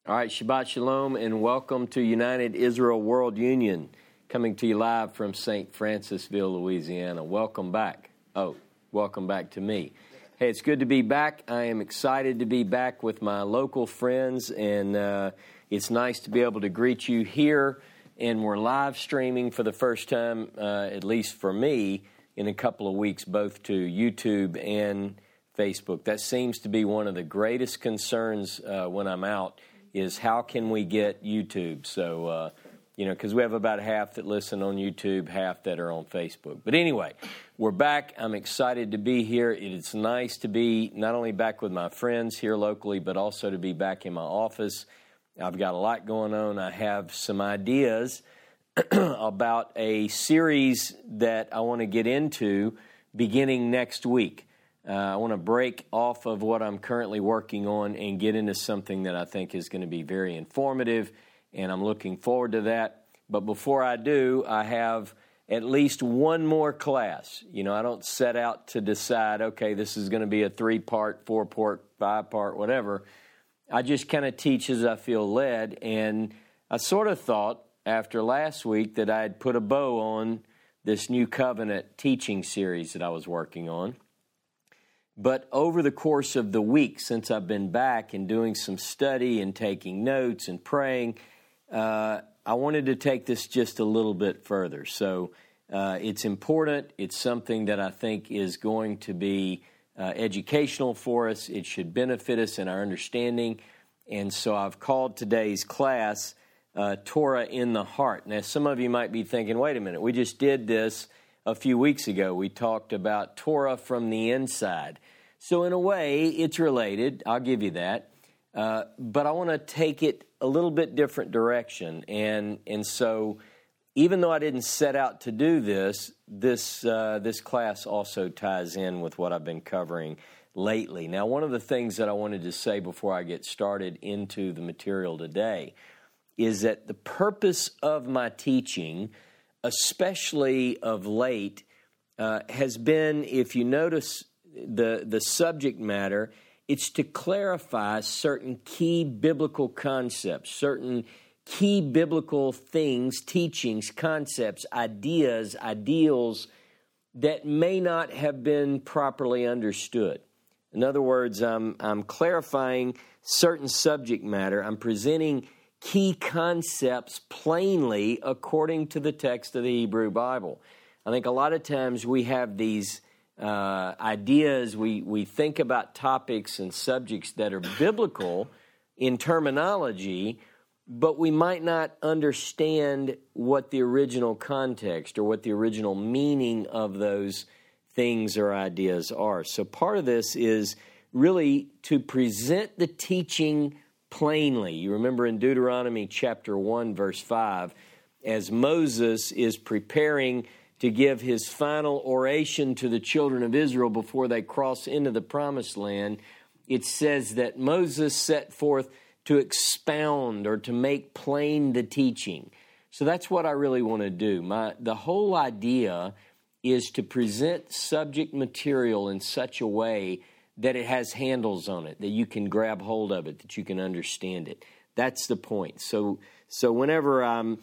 All right, Shabbat Shalom, and welcome to United Israel World Union, coming to you live from St. Francisville, Louisiana. Welcome back. Welcome back to me. Hey, it's good to be back. I am excited to be back with my local friends, and it's nice to be able to greet you here. And we're live streaming for the first time, at least for me, in a couple of weeks, both to YouTube and Facebook. That seems to be one of the greatest concerns when I'm out, is how can we get YouTube? So, because we have about half that listen on YouTube, half that are on Facebook. But anyway, we're back. I'm excited to be here. It's nice to be not only back with my friends here locally, but also to be back in my office. I've got a lot going on. I have some ideas about a series that I want to get into beginning next week. I want to break off of what I'm currently working on and get into something that I think is going to be very informative, and I'm looking forward to that. But before I do, I have at least one more class. I don't set out to decide, okay, this is going to be a 3-part, 4-part, 5-part, whatever. I just kind of teach as I feel led, and I sort of thought after last week that I'd put a bow on this New Covenant teaching series that I was working on. But over the course of the week since I've been back and doing some study and taking notes and praying, I wanted to take this just a little bit further. So it's important. It's something that I think is going to be educational for us. It should benefit us in our understanding. And so I've called today's class Torah in the Heart. Now, some of you might be thinking, wait a minute, we just did this a few weeks ago. We talked about Torah from the inside. So in a way, it's related. I'll give you that. But I want to take it a little bit different direction. And so even though I didn't set out to do this class also ties in with what I've been covering lately. Now, one of the things that I wanted to say before I get started into the material today is that the purpose of my teaching, especially of late, has been, if you notice the subject matter, it's to clarify certain key biblical concepts, certain key biblical things, teachings, concepts, ideas, ideals that may not have been properly understood. In other words, I'm clarifying certain subject matter. I'm presenting key concepts plainly according to the text of the Hebrew Bible. I think a lot of times we have these ideas, we think about topics and subjects that are biblical in terminology, but we might not understand what the original context or what the original meaning of those things or ideas are. So part of this is really to present the teaching plainly. You remember in Deuteronomy chapter 1, verse 5, as Moses is preparing to give his final oration to the children of Israel before they cross into the promised land, it says that Moses set forth to expound or to make plain the teaching. So that's what I really want to do. The whole idea is to present subject material in such a way that it has handles on it, that you can grab hold of it, that you can understand it. That's the point. So whenever I'm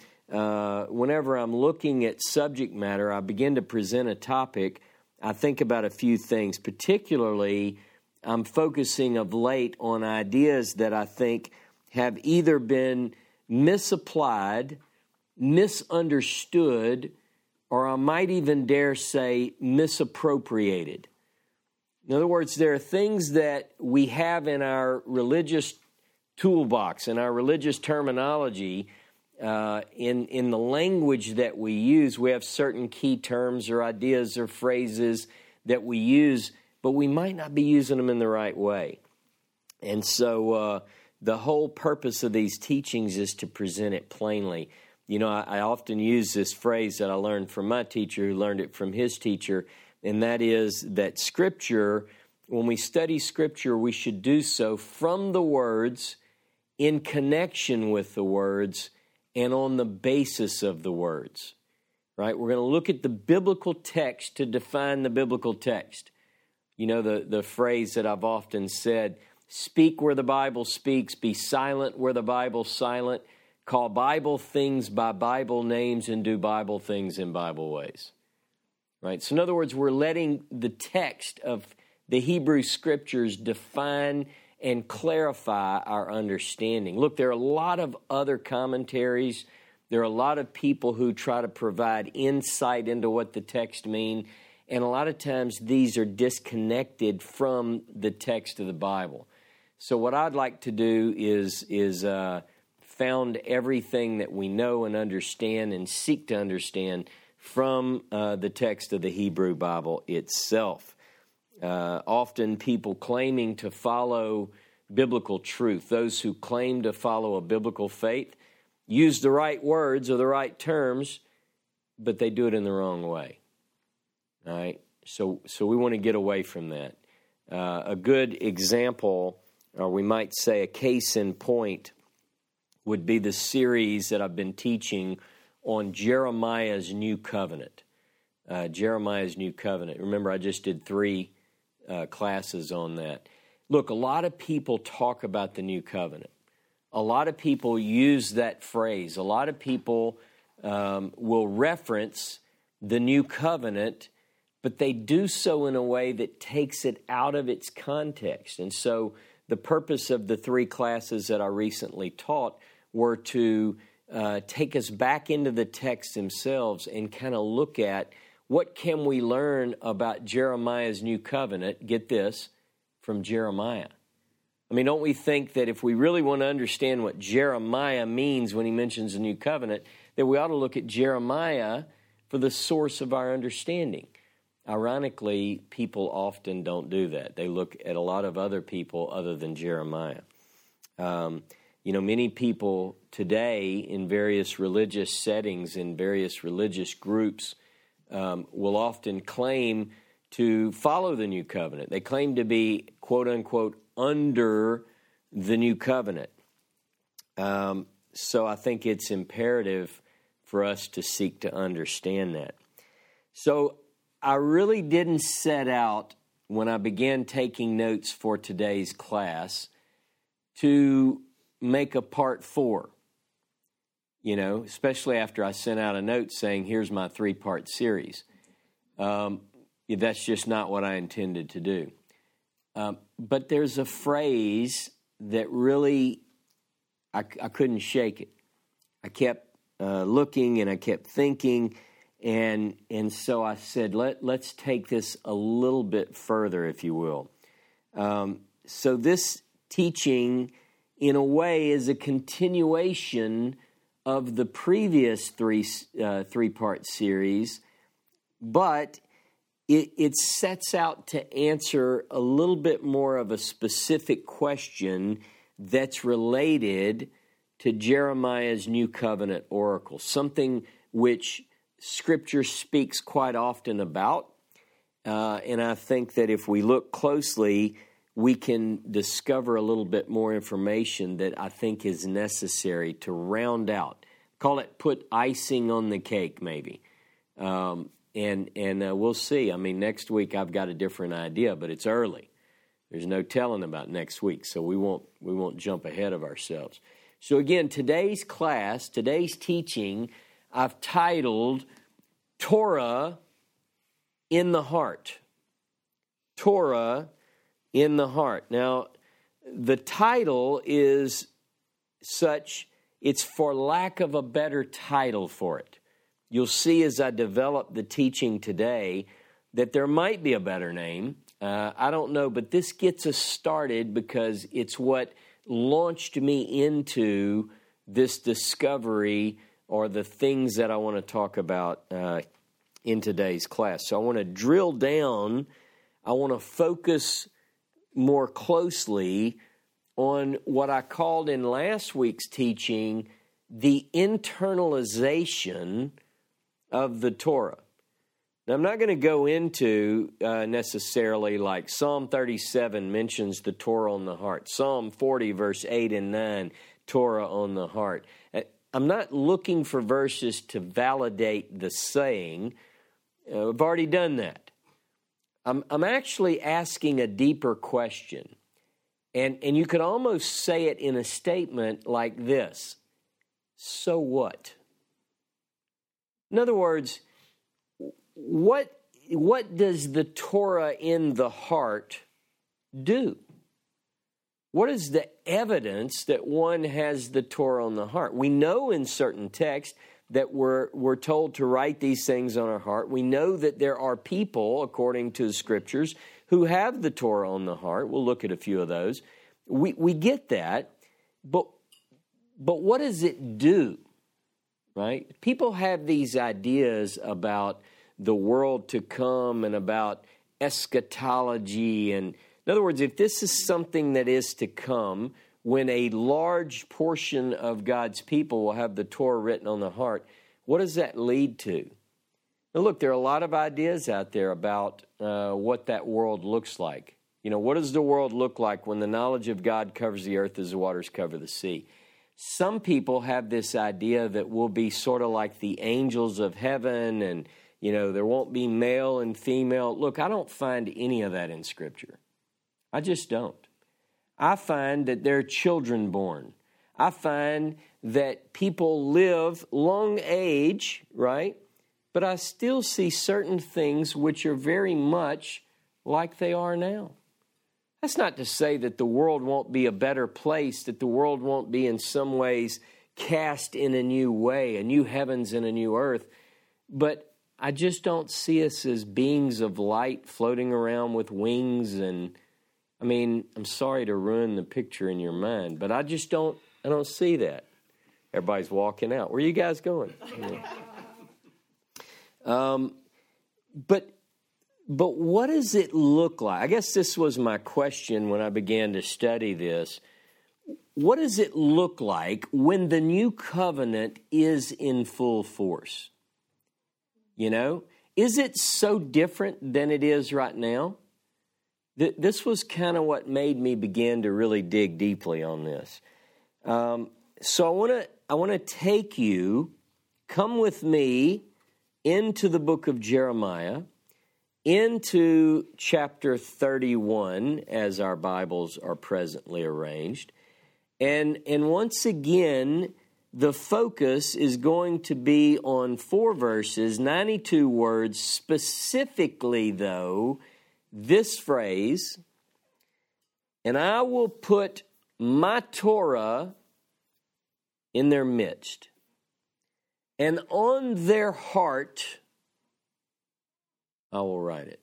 looking at subject matter, I begin to present a topic, I think about a few things. Particularly, I'm focusing of late on ideas that I think have either been misapplied, misunderstood, or I might even dare say misappropriated. In other words, there are things that we have in our religious toolbox, in our religious terminology, in the language that we use. We have certain key terms or ideas or phrases that we use, but we might not be using them in the right way. And so the whole purpose of these teachings is to present it plainly. I often use this phrase that I learned from my teacher, who learned it from his teacher, and that is that Scripture, when we study Scripture, we should do so from the words, in connection with the words, and on the basis of the words. Right? We're going to look at the biblical text to define the biblical text. The phrase that I've often said, Speak where the Bible speaks. Be silent where the Bible's silent. Call Bible things by Bible names and do Bible things in Bible ways. Right? So in other words, we're letting the text of the Hebrew Scriptures define and clarify our understanding. Look, there are a lot of other commentaries. There are a lot of people who try to provide insight into what the text means, and a lot of times these are disconnected from the text of the Bible. So what I'd like to do is found everything that we know and understand and seek to understand from the text of the Hebrew Bible itself. Often people claiming to follow biblical truth, those who claim to follow a biblical faith, use the right words or the right terms, but they do it in the wrong way. All right? So we want to get away from that. A good example, or we might say a case in point, would be the series that I've been teaching on Jeremiah's New Covenant. Jeremiah's New Covenant. Remember, I just did 3 classes on that. Look, a lot of people talk about the New Covenant. A lot of people use that phrase. A lot of people will reference the New Covenant, but they do so in a way that takes it out of its context. And so the purpose of the 3 classes that I recently taught were to take us back into the texts themselves and kind of look at what can we learn about Jeremiah's New Covenant, get this, from Jeremiah. I mean, don't we think that if we really want to understand what Jeremiah means when he mentions the New Covenant, that we ought to look at Jeremiah for the source of our understanding? Ironically, people often don't do that. They look at a lot of other people other than Jeremiah. Many people today in various religious settings, in various religious groups, will often claim to follow the New Covenant. They claim to be, quote unquote, under the New Covenant. So I think it's imperative for us to seek to understand that. So I really didn't set out, when I began taking notes for today's class, to make a part 4, especially after I sent out a note saying, here's my 3-part series. That's just not what I intended to do. But there's a phrase that really, I couldn't shake it. I kept looking and I kept thinking, and so I said, let's take this a little bit further, if you will. So this teaching, in a way, is a continuation of the previous 3-part series, but it sets out to answer a little bit more of a specific question that's related to Jeremiah's New Covenant oracle, something which Scripture speaks quite often about, and I think that if we look closely, we can discover a little bit more information that I think is necessary to round out. Call it put icing on the cake, maybe. And we'll see. I mean, next week I've got a different idea, but it's early. There's no telling about next week, so we won't jump ahead of ourselves. So again, today's class, today's teaching, I've titled Torah in the Heart. Torah in the Heart. Now, the title is such, it's for lack of a better title for it. You'll see as I develop the teaching today that there might be a better name. I don't know, but this gets us started because it's what launched me into this discovery or the things that I want to talk about in today's class. So I want to drill down. I want to focus more closely on what I called in last week's teaching the internalization of the Torah. Now, I'm not going to go into necessarily like Psalm 37 mentions the Torah on the heart. Psalm 40, verse 8 and 9, Torah on the heart. I'm not looking for verses to validate the saying. I've already done that. I'm actually asking a deeper question. And you could almost say it in a statement like this: so what? In other words, what does the Torah in the heart do? What is the evidence that one has the Torah on the heart? We know in certain texts that we're told to write these things on our heart. We know that there are people, according to the Scriptures, who have the Torah on the heart. We'll look at a few of those. We get that, but what does it do, right? People have these ideas about the world to come and about eschatology. And in other words, if this is something that is to come, when a large portion of God's people will have the Torah written on the heart, what does that lead to? Now, look, there are a lot of ideas out there about what that world looks like. You know, what does the world look like when the knowledge of God covers the earth as the waters cover the sea? Some people have this idea that we'll be sort of like the angels of heaven, and, you know, there won't be male and female. Look, I don't find any of that in Scripture. I just don't. I find that there are children born. I find that people live long age, right? But I still see certain things which are very much like they are now. That's not to say that the world won't be a better place, that the world won't be in some ways cast in a new way, a new heavens and a new earth. But I just don't see us as beings of light floating around with wings. And I mean, I'm sorry to ruin the picture in your mind, but I don't see that. Everybody's walking out. Where are you guys going? But what does it look like? I guess this was my question when I began to study this. What does it look like when the new covenant is in full force? You know, is it so different than it is right now? This was kind of what made me begin to really dig deeply on this. So I want to take you, come with me into the book of Jeremiah, into chapter 31, as our Bibles are presently arranged. And once again, the focus is going to be on 4 verses, 92 words, specifically, though, this phrase: and I will put my Torah in their midst, and on their heart I will write it.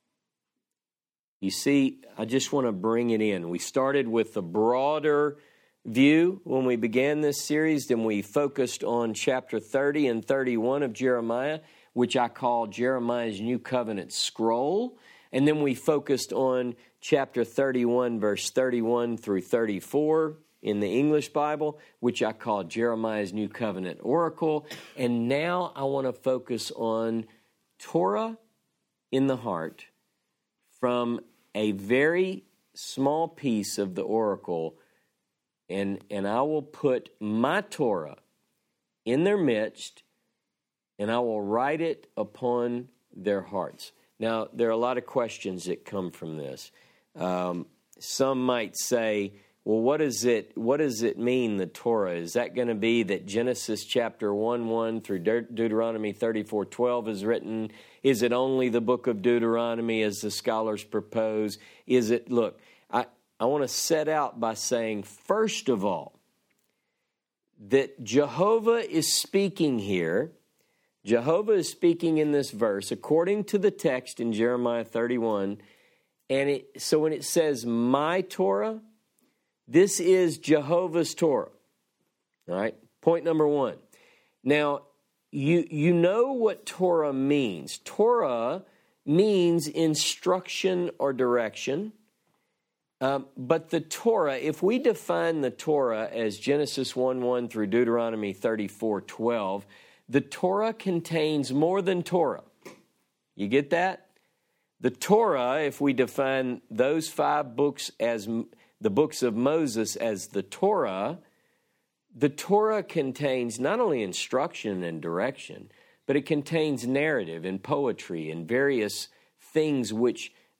You see, I just want to bring it in. We started with the broader view when we began this series, then we focused on chapter 30 and 31 of Jeremiah, which I call Jeremiah's New Covenant Scroll. And then we focused on chapter 31, verse 31 through 34 in the English Bible, which I call Jeremiah's New Covenant Oracle. And now I want to focus on Torah in the heart from a very small piece of the oracle, and I will put my Torah in their midst, and I will write it upon their hearts. Now, there are a lot of questions that come from this. Some might say, well, what does it mean, the Torah? Is that going to be that Genesis chapter 1:1 through Deuteronomy 34:12 is written? Is it only the book of Deuteronomy, as the scholars propose? Is it, look, I want to set out by saying, first of all, that Jehovah is speaking here. Jehovah is speaking in this verse, according to the text in Jeremiah 31. And so when it says, my Torah, this is Jehovah's Torah. All right, point number 1. Now, you know what Torah means. Torah means instruction or direction. But the Torah, if we define the Torah as Genesis 1:1 through Deuteronomy 34:12, the Torah contains more than Torah. You get that? The Torah, if we define those 5 books as the books of Moses as the Torah contains not only instruction and direction, but it contains narrative and poetry and various things which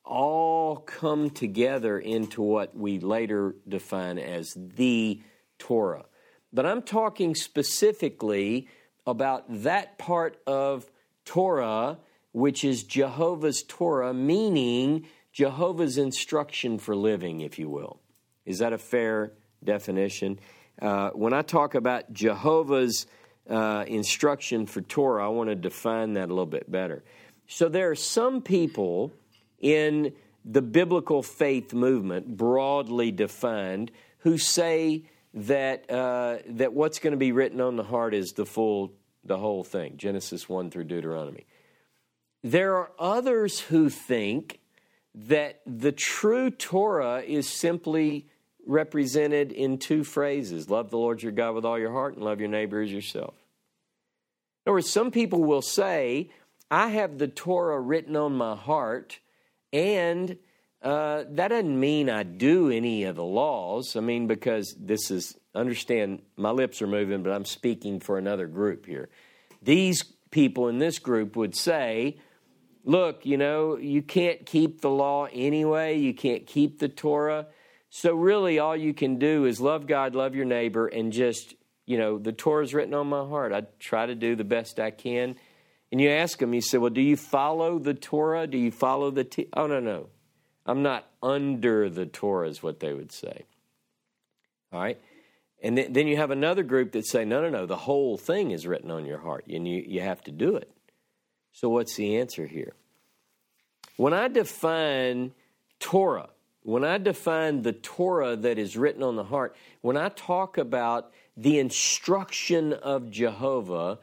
all come together into what we later define as the Torah. But I'm talking specifically about that part of Torah, which is Jehovah's Torah, meaning Jehovah's instruction for living, if you will. Is that a fair definition? When I talk about Jehovah's instruction for Torah, I want to define that a little bit better. So there are some people in the biblical faith movement, broadly defined, who say that that what's going to be written on the heart is the whole thing, Genesis 1 through Deuteronomy. There are others who think that the true Torah is simply represented in two phrases: love the Lord your God with all your heart and love your neighbor as yourself. In other words, some people will say, I have the Torah written on my heart, and that doesn't mean I do any of the laws. I mean, because understand, my lips are moving, but I'm speaking for another group here. These people in this group would say, look, you can't keep the law anyway. You can't keep the Torah. So really all you can do is love God, love your neighbor, and just, the Torah is written on my heart. I try to do the best I can. And you ask them, you say, well, do you follow the Torah? Do you follow the Oh, no. I'm not under the Torah is what they would say. All right? And then you have another group that say, no, the whole thing is written on your heart, and you have to do it. So what's the answer here? When I define Torah, when I define the Torah that is written on the heart, when I talk about the instruction of Jehovah,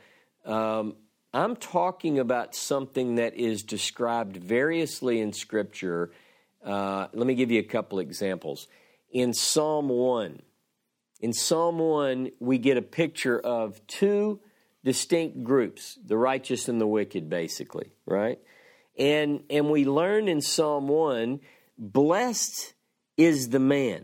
I'm talking about something that is described variously in Scripture. Let me give you a couple examples. In Psalm 1, we get a picture of two distinct groups, the righteous and the wicked, basically, right? And we learn in Psalm 1, blessed is the man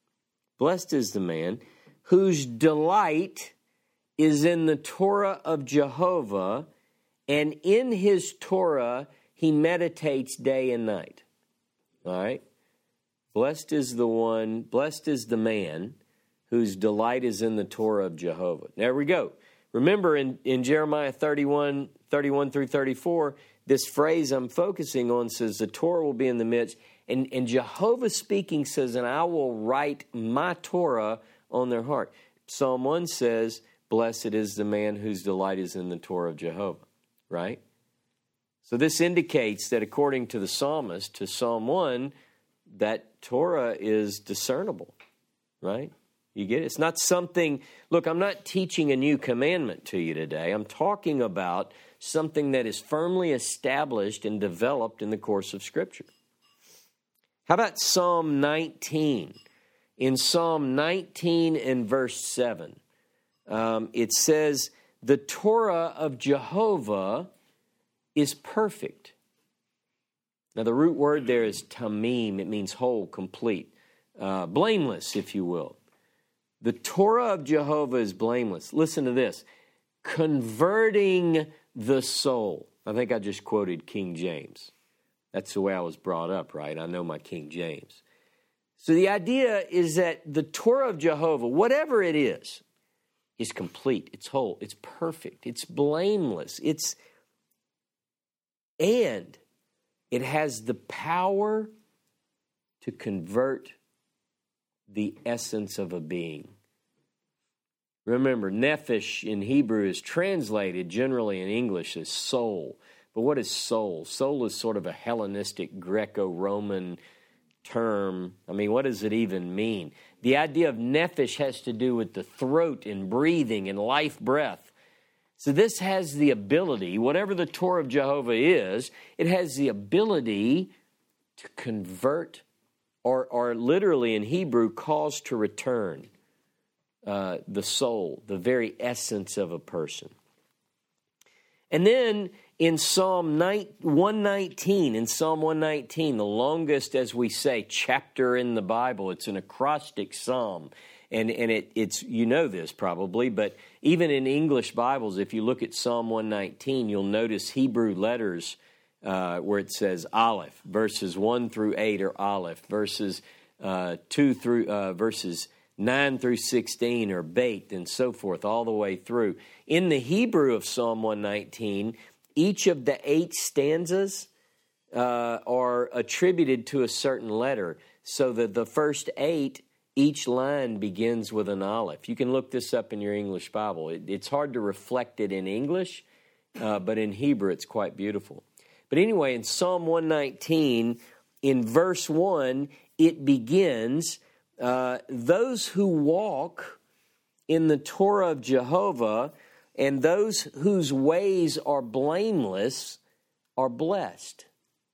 whose delight is in the Torah of Jehovah, and in his Torah he meditates day and night. All right? Blessed is the man whose delight is in the Torah of Jehovah. There we go. Remember in Jeremiah 31 through 34, this phrase I'm focusing on says the Torah will be in the midst, and Jehovah speaking says, and I will write my Torah on their heart. Psalm 1 says, blessed is the man whose delight is in the Torah of Jehovah, right? So this indicates that according to the psalmist, to Psalm 1, that Torah is discernible, right? You get it? It's not something, look, I'm not teaching a new commandment to you today. I'm talking about something that is firmly established and developed in the course of Scripture. How about Psalm 19? In Psalm 19 and verse 7, it says, the Torah of Jehovah is perfect. Now, the root word there is tamim. It means whole, complete, blameless, if you will. The Torah of Jehovah is blameless. Listen to this. Converting the soul. I think I just quoted King James. That's the way I was brought up, right? I know my King James. So the idea is that the Torah of Jehovah, whatever it is complete, it's whole, it's perfect, it's blameless, and it has the power to convert the essence of a being. Remember, nephesh in Hebrew is translated generally in English as soul. But what is soul? Soul is sort of a Hellenistic Greco-Roman term. I mean, what does it even mean? The idea of nephesh has to do with the throat and breathing and life breath. So this has the ability, whatever the Torah of Jehovah is, it has the ability to convert or literally in Hebrew, cause to return the soul, the very essence of a person. And then in Psalm 119, the longest, as we say, chapter in the Bible, it's an acrostic psalm. And it's, you know this probably, but even in English Bibles, if you look at Psalm 119, you'll notice Hebrew letters where it says Aleph. Verses 1 through 8 are Aleph. Verses 9 through 16 are Beit, and so forth, all the way through. In the Hebrew of Psalm 119, each of the 8 stanzas are attributed to a certain letter, so that the first 8, each line begins with an Aleph. You can look this up in your English Bible. It's hard to reflect it in English, but in Hebrew it's quite beautiful. But anyway, in Psalm 119, in verse 1, it begins, those who walk in the Torah of Jehovah and those whose ways are blameless are blessed.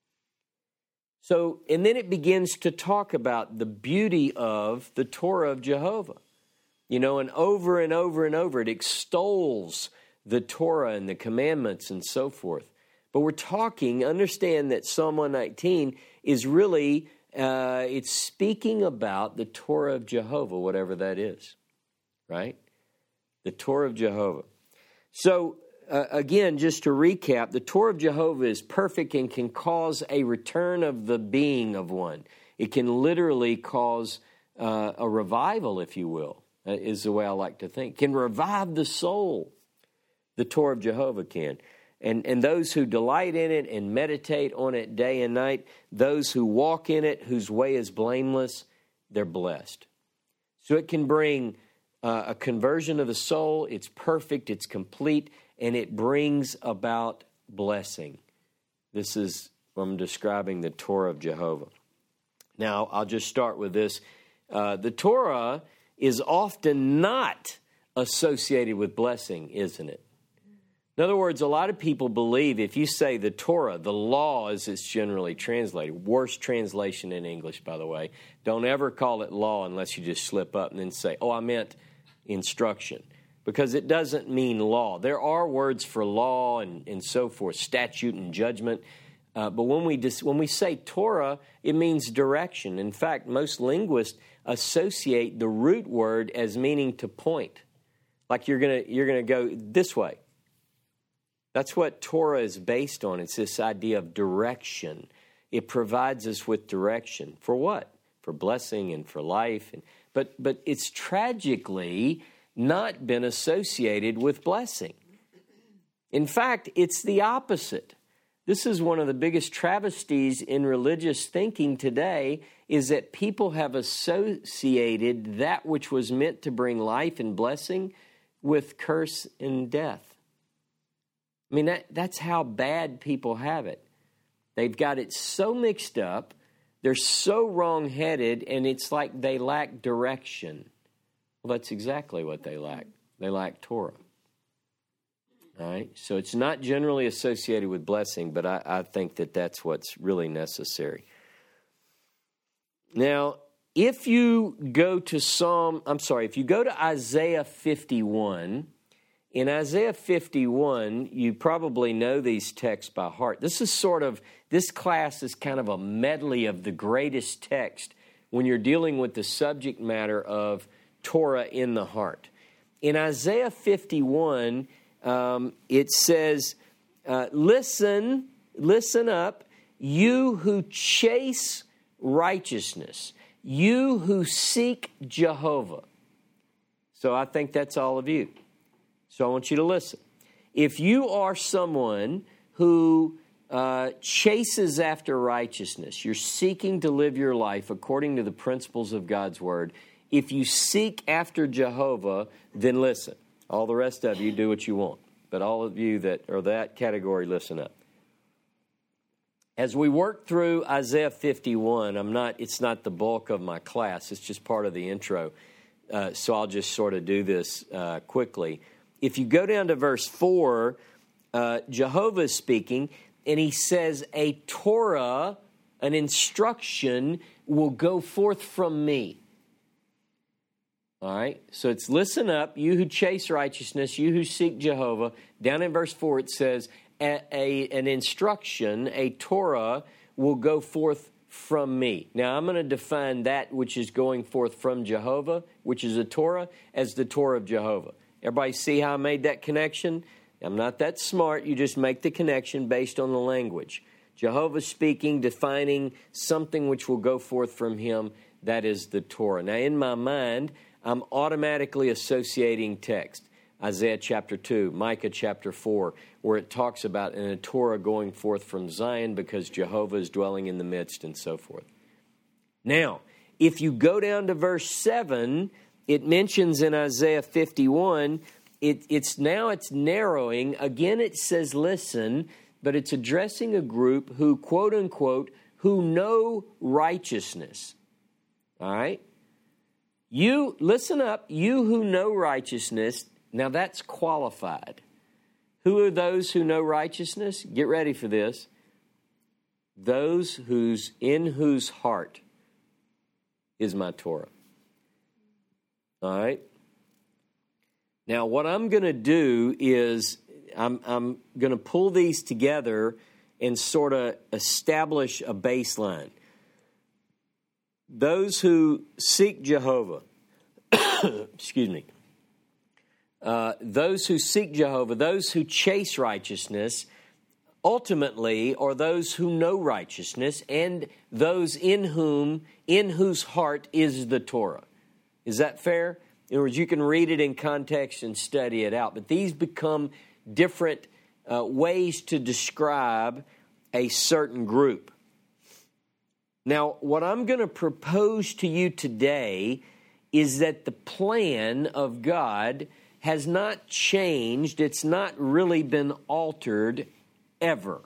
So, and then it begins to talk about the beauty of the Torah of Jehovah. You know, and over and over and over, it extols the Torah and the commandments and so forth. But we're talking, understand that Psalm 119 is really, it's speaking about the Torah of Jehovah, whatever that is, right? The Torah of Jehovah. So, again, just to recap, the Torah of Jehovah is perfect and can cause a return of the being of one. It can literally cause a revival, if you will, is the way I like to think. Can revive the soul. The Torah of Jehovah can. And those who delight in it and meditate on it day and night, those who walk in it, whose way is blameless, they're blessed. So it can bring a conversion of the soul. It's perfect, it's complete, and it brings about blessing. This is what I'm describing the Torah of Jehovah. Now, I'll just start with this. The Torah is often not associated with blessing, isn't it? In other words, a lot of people believe if you say the Torah, the law as it's generally translated, worst translation in English, by the way, don't ever call it law unless you just slip up and then say, oh, I meant instruction, because it doesn't mean law. There are words for law and so forth, statute and judgment, but when we say Torah, it means direction. In fact, most linguists associate the root word as meaning to point, like you're gonna go this way. That's what Torah is based on. It's this idea of direction. It provides us with direction. For what? For blessing and for life. But it's tragically not been associated with blessing. In fact, it's the opposite. This is one of the biggest travesties in religious thinking today, is that people have associated that which was meant to bring life and blessing with curse and death. I mean, that's how bad people have it. They've got it so mixed up, they're so wrong-headed, and it's like they lack direction. Well, that's exactly what they lack. They lack Torah. All right? So it's not generally associated with blessing, but I think that that's what's really necessary. Now, if you go to Isaiah 51... In Isaiah 51, you probably know these texts by heart. This class is kind of a medley of the greatest text when you're dealing with the subject matter of Torah in the heart. In Isaiah 51, it says, listen up, you who chase righteousness, you who seek Jehovah. So I think that's all of you. So I want you to listen. If you are someone who chases after righteousness, you're seeking to live your life according to the principles of God's Word, if you seek after Jehovah, then listen. All the rest of you do what you want. But all of you that are that category, listen up. As we work through Isaiah 51, it's not the bulk of my class. It's just part of the intro. So I'll just sort of do this quickly. If you go down to verse 4, Jehovah is speaking, and he says, a Torah, an instruction, will go forth from me. All right? So it's listen up, you who chase righteousness, you who seek Jehovah. Down in verse 4 it says, an instruction, a Torah, will go forth from me. Now I'm going to define that which is going forth from Jehovah, which is a Torah, as the Torah of Jehovah. Everybody see how I made that connection? I'm not that smart. You just make the connection based on the language. Jehovah speaking, defining something which will go forth from him. That is the Torah. Now, in my mind, I'm automatically associating text. Isaiah chapter 2, Micah chapter 4, where it talks about a Torah going forth from Zion because Jehovah is dwelling in the midst and so forth. Now, if you go down to verse 7, it mentions in Isaiah 51, it's narrowing. Again, it says, listen, but it's addressing a group who, quote unquote, who know righteousness. All right? You, listen up, you who know righteousness. Now that's qualified. Who are those who know righteousness? Get ready for this. Those in whose heart is my Torah. All right? Now what I'm going to do is I'm going to pull these together and sort of establish a baseline. Those who seek Jehovah, excuse me, those who seek Jehovah, those who chase righteousness, ultimately are those who know righteousness and those in whose heart is the Torah. Is that fair? In other words, you can read it in context and study it out, but these become different ways to describe a certain group. Now, what I'm going to propose to you today is that the plan of God has not changed. It's not really been altered ever.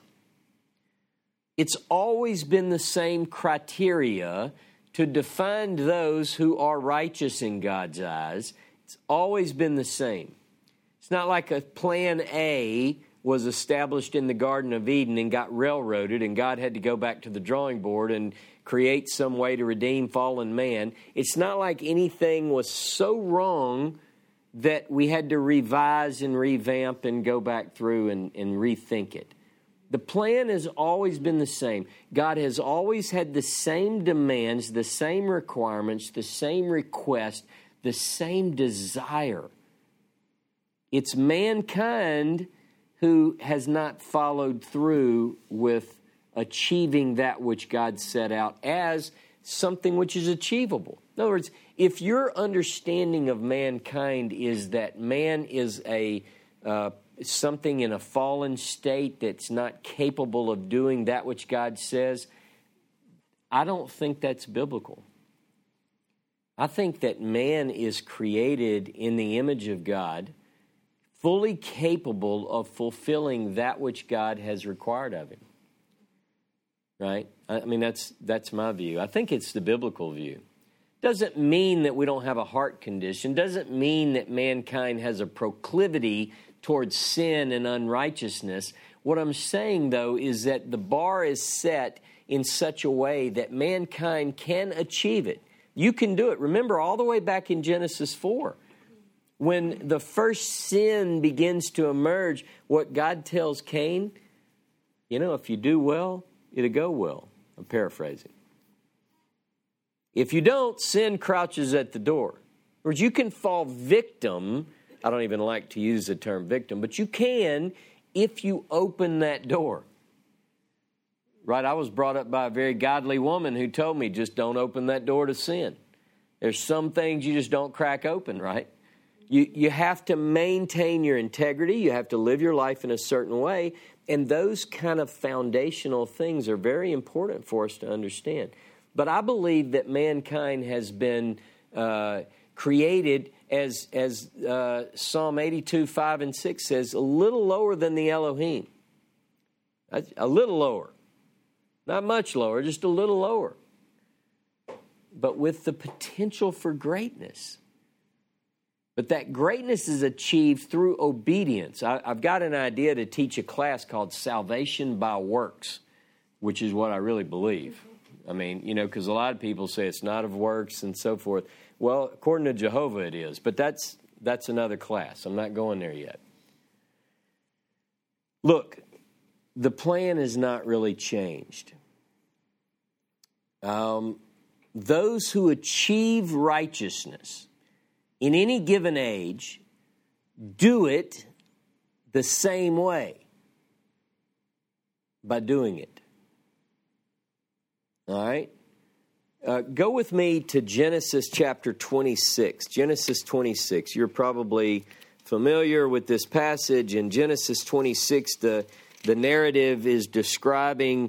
It's always been the same criteria to define those who are righteous in God's eyes. It's always been the same. It's not like a plan A was established in the Garden of Eden and got railroaded and God had to go back to the drawing board and create some way to redeem fallen man. It's not like anything was so wrong that we had to revise and revamp and go back through and rethink it. The plan has always been the same. God has always had the same demands, the same requirements, the same request, the same desire. It's mankind who has not followed through with achieving that which God set out as something which is achievable. In other words, if your understanding of mankind is that man is something in a fallen state that's not capable of doing that which God says, I don't think that's biblical. I think that man is created in the image of God, fully capable of fulfilling that which God has required of him. Right? I mean, that's my view. I think it's the biblical view. Doesn't mean that we don't have a heart condition. Doesn't mean that mankind has a proclivity towards sin and unrighteousness. What I'm saying, though, is that the bar is set in such a way that mankind can achieve it. You can do it. Remember, all the way back in Genesis 4, when the first sin begins to emerge, what God tells Cain, if you do well, it'll go well. I'm paraphrasing. If you don't, sin crouches at the door. In other words, you can fall victim. I don't even like to use the term victim, but you can if you open that door. Right? I was brought up by a very godly woman who told me, just don't open that door to sin. There's some things you just don't crack open, right? You have to maintain your integrity. You have to live your life in a certain way. And those kind of foundational things are very important for us to understand. But I believe that mankind has been created, as Psalm 82, 5 and 6 says, a little lower than the Elohim. A little lower. Not much lower, just a little lower. But with the potential for greatness. But that greatness is achieved through obedience. I've got an idea to teach a class called Salvation by Works, which is what I really believe. I mean, because a lot of people say it's not of works and so forth. Well, according to Jehovah it is, but that's another class. I'm not going there yet. Look, the plan has not really changed. Those who achieve righteousness in any given age do it the same way by doing it. All right? Go with me to Genesis chapter 26. Genesis 26. You're probably familiar with this passage. In Genesis 26, the narrative is describing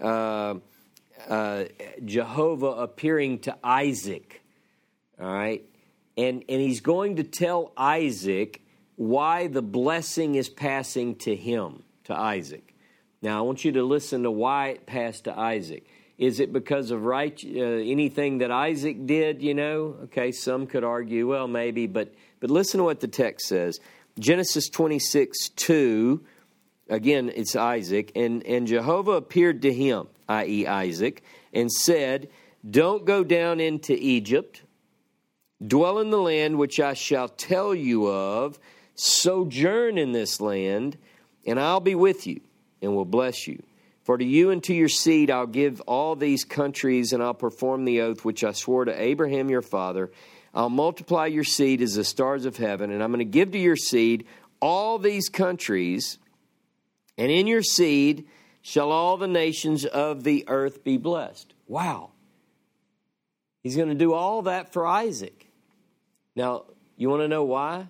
Jehovah appearing to Isaac. All right? And he's going to tell Isaac why the blessing is passing to him, to Isaac. Now, I want you to listen to why it passed to Isaac. Is it because of anything that Isaac did, you know? Okay, some could argue, well, maybe, but listen to what the text says. Genesis 26:2, again, it's Isaac, and Jehovah appeared to him, i.e. Isaac, and said, "Don't go down into Egypt. Dwell in the land which I shall tell you of. Sojourn in this land, and I'll be with you and will bless you. For to you and to your seed I'll give all these countries, and I'll perform the oath which I swore to Abraham your father. I'll multiply your seed as the stars of heaven, and I'm going to give to your seed all these countries, and in your seed shall all the nations of the earth be blessed." Wow. He's going to do all that for Isaac. Now, you want to know why?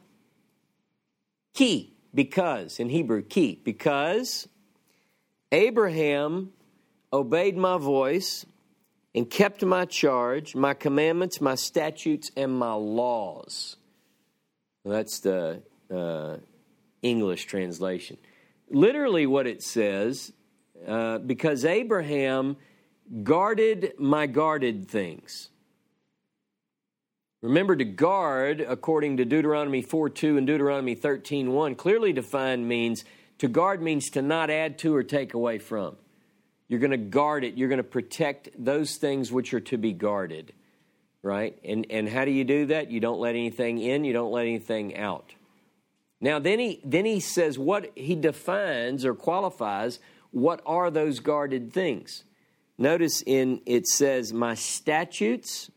Because, in Hebrew, because Abraham obeyed my voice and kept my charge, my commandments, my statutes, and my laws. Well, that's the English translation. Literally what it says, because Abraham guarded my guarded things. Remember, to guard, according to Deuteronomy 4:2 and Deuteronomy 13:1, clearly defined means, to guard means to not add to or take away from. You're going to guard it. You're going to protect those things which are to be guarded, right? And how do you do that? You don't let anything in. You don't let anything out. Now, then he says what he defines or qualifies, what are those guarded things? Notice it says, my statutes,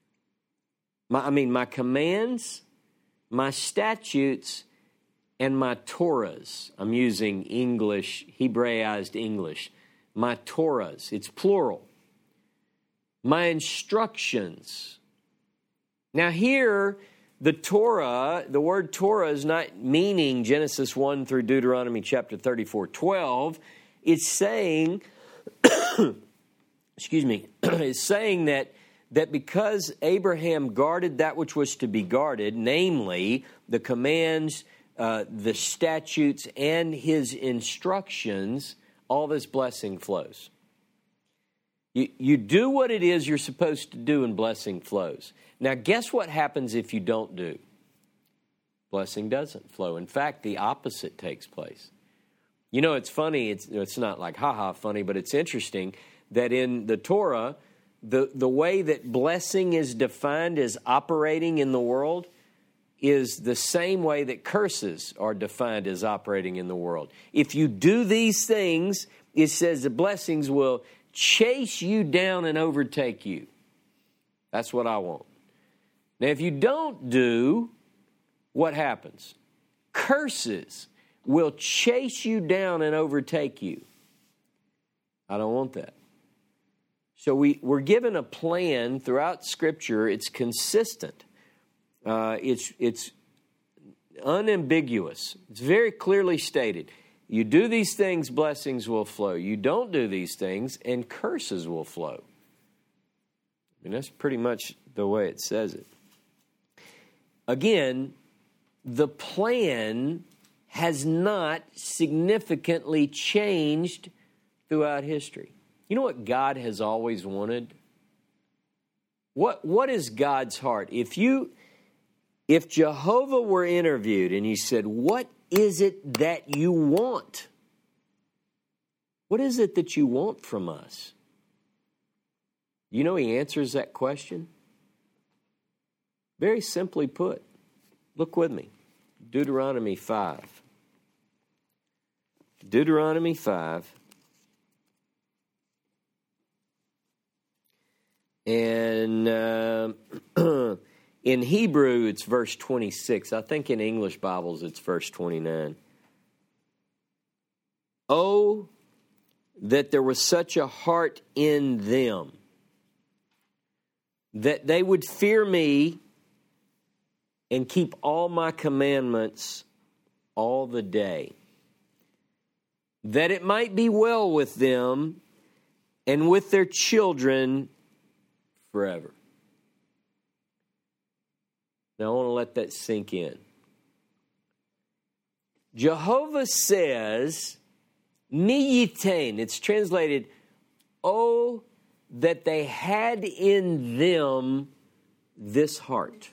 my commands, my statutes, and my Torahs. I'm using English, Hebraized English. My Torahs, it's plural. My instructions. Now here, the Torah, the word Torah is not meaning Genesis 1 through Deuteronomy chapter 34:12. It's saying, it's saying that because Abraham guarded that which was to be guarded, namely the commands, the statutes, and his instructions, all this blessing flows. You do what it is you're supposed to do, and blessing flows. Now, guess what happens if you don't do? Blessing doesn't flow. In fact, the opposite takes place. You know, it's funny. It's not like ha-ha funny, but it's interesting that in the Torah, the way that blessing is defined as operating in the world is the same way that curses are defined as operating in the world. If you do these things, it says the blessings will chase you down and overtake you. That's what I want. Now, if you don't do, what happens? Curses will chase you down and overtake you. I don't want that. So we're given a plan throughout Scripture. It's consistent. It's unambiguous. It's very clearly stated. You do these things, blessings will flow. You don't do these things, and curses will flow. I mean, that's pretty much the way it says it. Again, the plan has not significantly changed throughout history. You know what God has always wanted? What is God's heart? If Jehovah were interviewed and he said, what is it that you want? What is it that you want from us? You know he answers that question? Very simply put. Look with me. Deuteronomy 5. Deuteronomy 5. And in Hebrew, it's verse 26. I think in English Bibles, it's verse 29. Oh, that there was such a heart in them that they would fear me and keep all my commandments all the day, that it might be well with them and with their children forever. Now, I want to let that sink in. Jehovah says, Mi yitain. It's translated, oh, that they had in them this heart.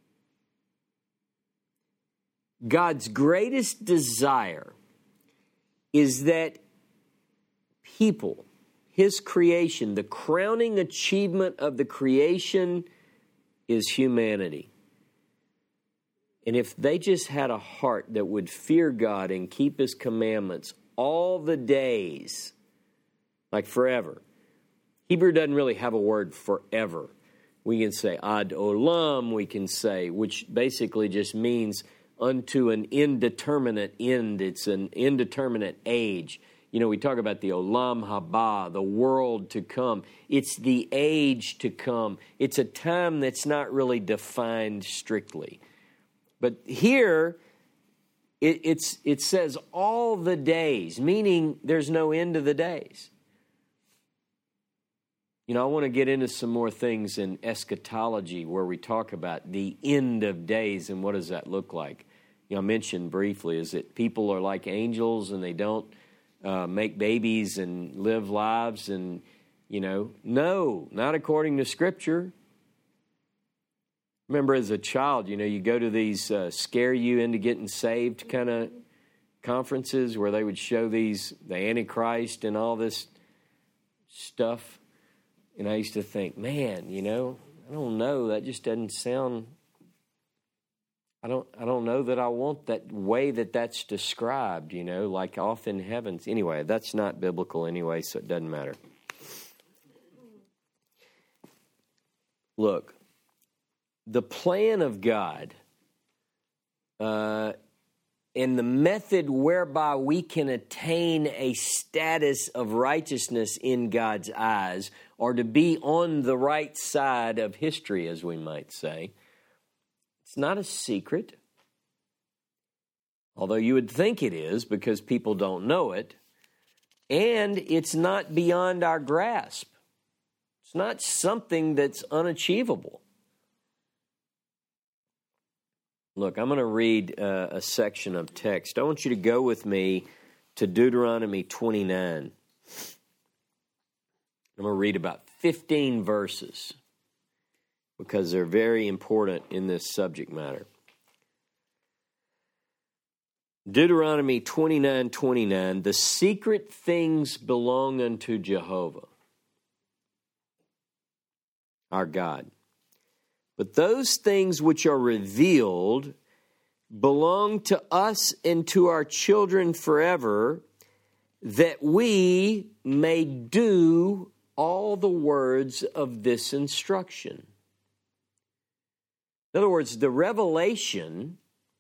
God's greatest desire is that people, His creation, the crowning achievement of the creation is humanity. And if they just had a heart that would fear God and keep His commandments all the days, like forever. Hebrew doesn't really have a word forever. We can say ad olam, we can say, which basically just means unto an indeterminate end. It's an indeterminate age. You know, we talk about the olam haba, the world to come. It's the age to come. It's a time that's not really defined strictly. But here, it says all the days, meaning there's no end to the days. You know, I want to get into some more things in eschatology where we talk about the end of days and what does that look like. You know, I mentioned briefly is that people are like angels and they don't make babies and live lives and, you know, no, not according to Scripture. Remember as a child, you know, you go to these scare you into getting saved kind of conferences where they would show the Antichrist and all this stuff. And I used to think, man, you know, I don't know, that just doesn't sound, I don't know that I want that way that's described, you know, like off in heavens. Anyway, that's not biblical anyway, so it doesn't matter. Look, the plan of God and the method whereby we can attain a status of righteousness in God's eyes, or to be on the right side of history, as we might say, it's not a secret. Although you would think it is because people don't know it. And it's not beyond our grasp. It's not something that's unachievable. Look, I'm going to read a section of text. I want you to go with me to Deuteronomy 29. I'm going to read about 15 verses because they're very important in this subject matter. Deuteronomy 29:29, the secret things belong unto Jehovah, our God. But those things which are revealed belong to us and to our children forever, that we may do all the words of this instruction. In other words, the revelation,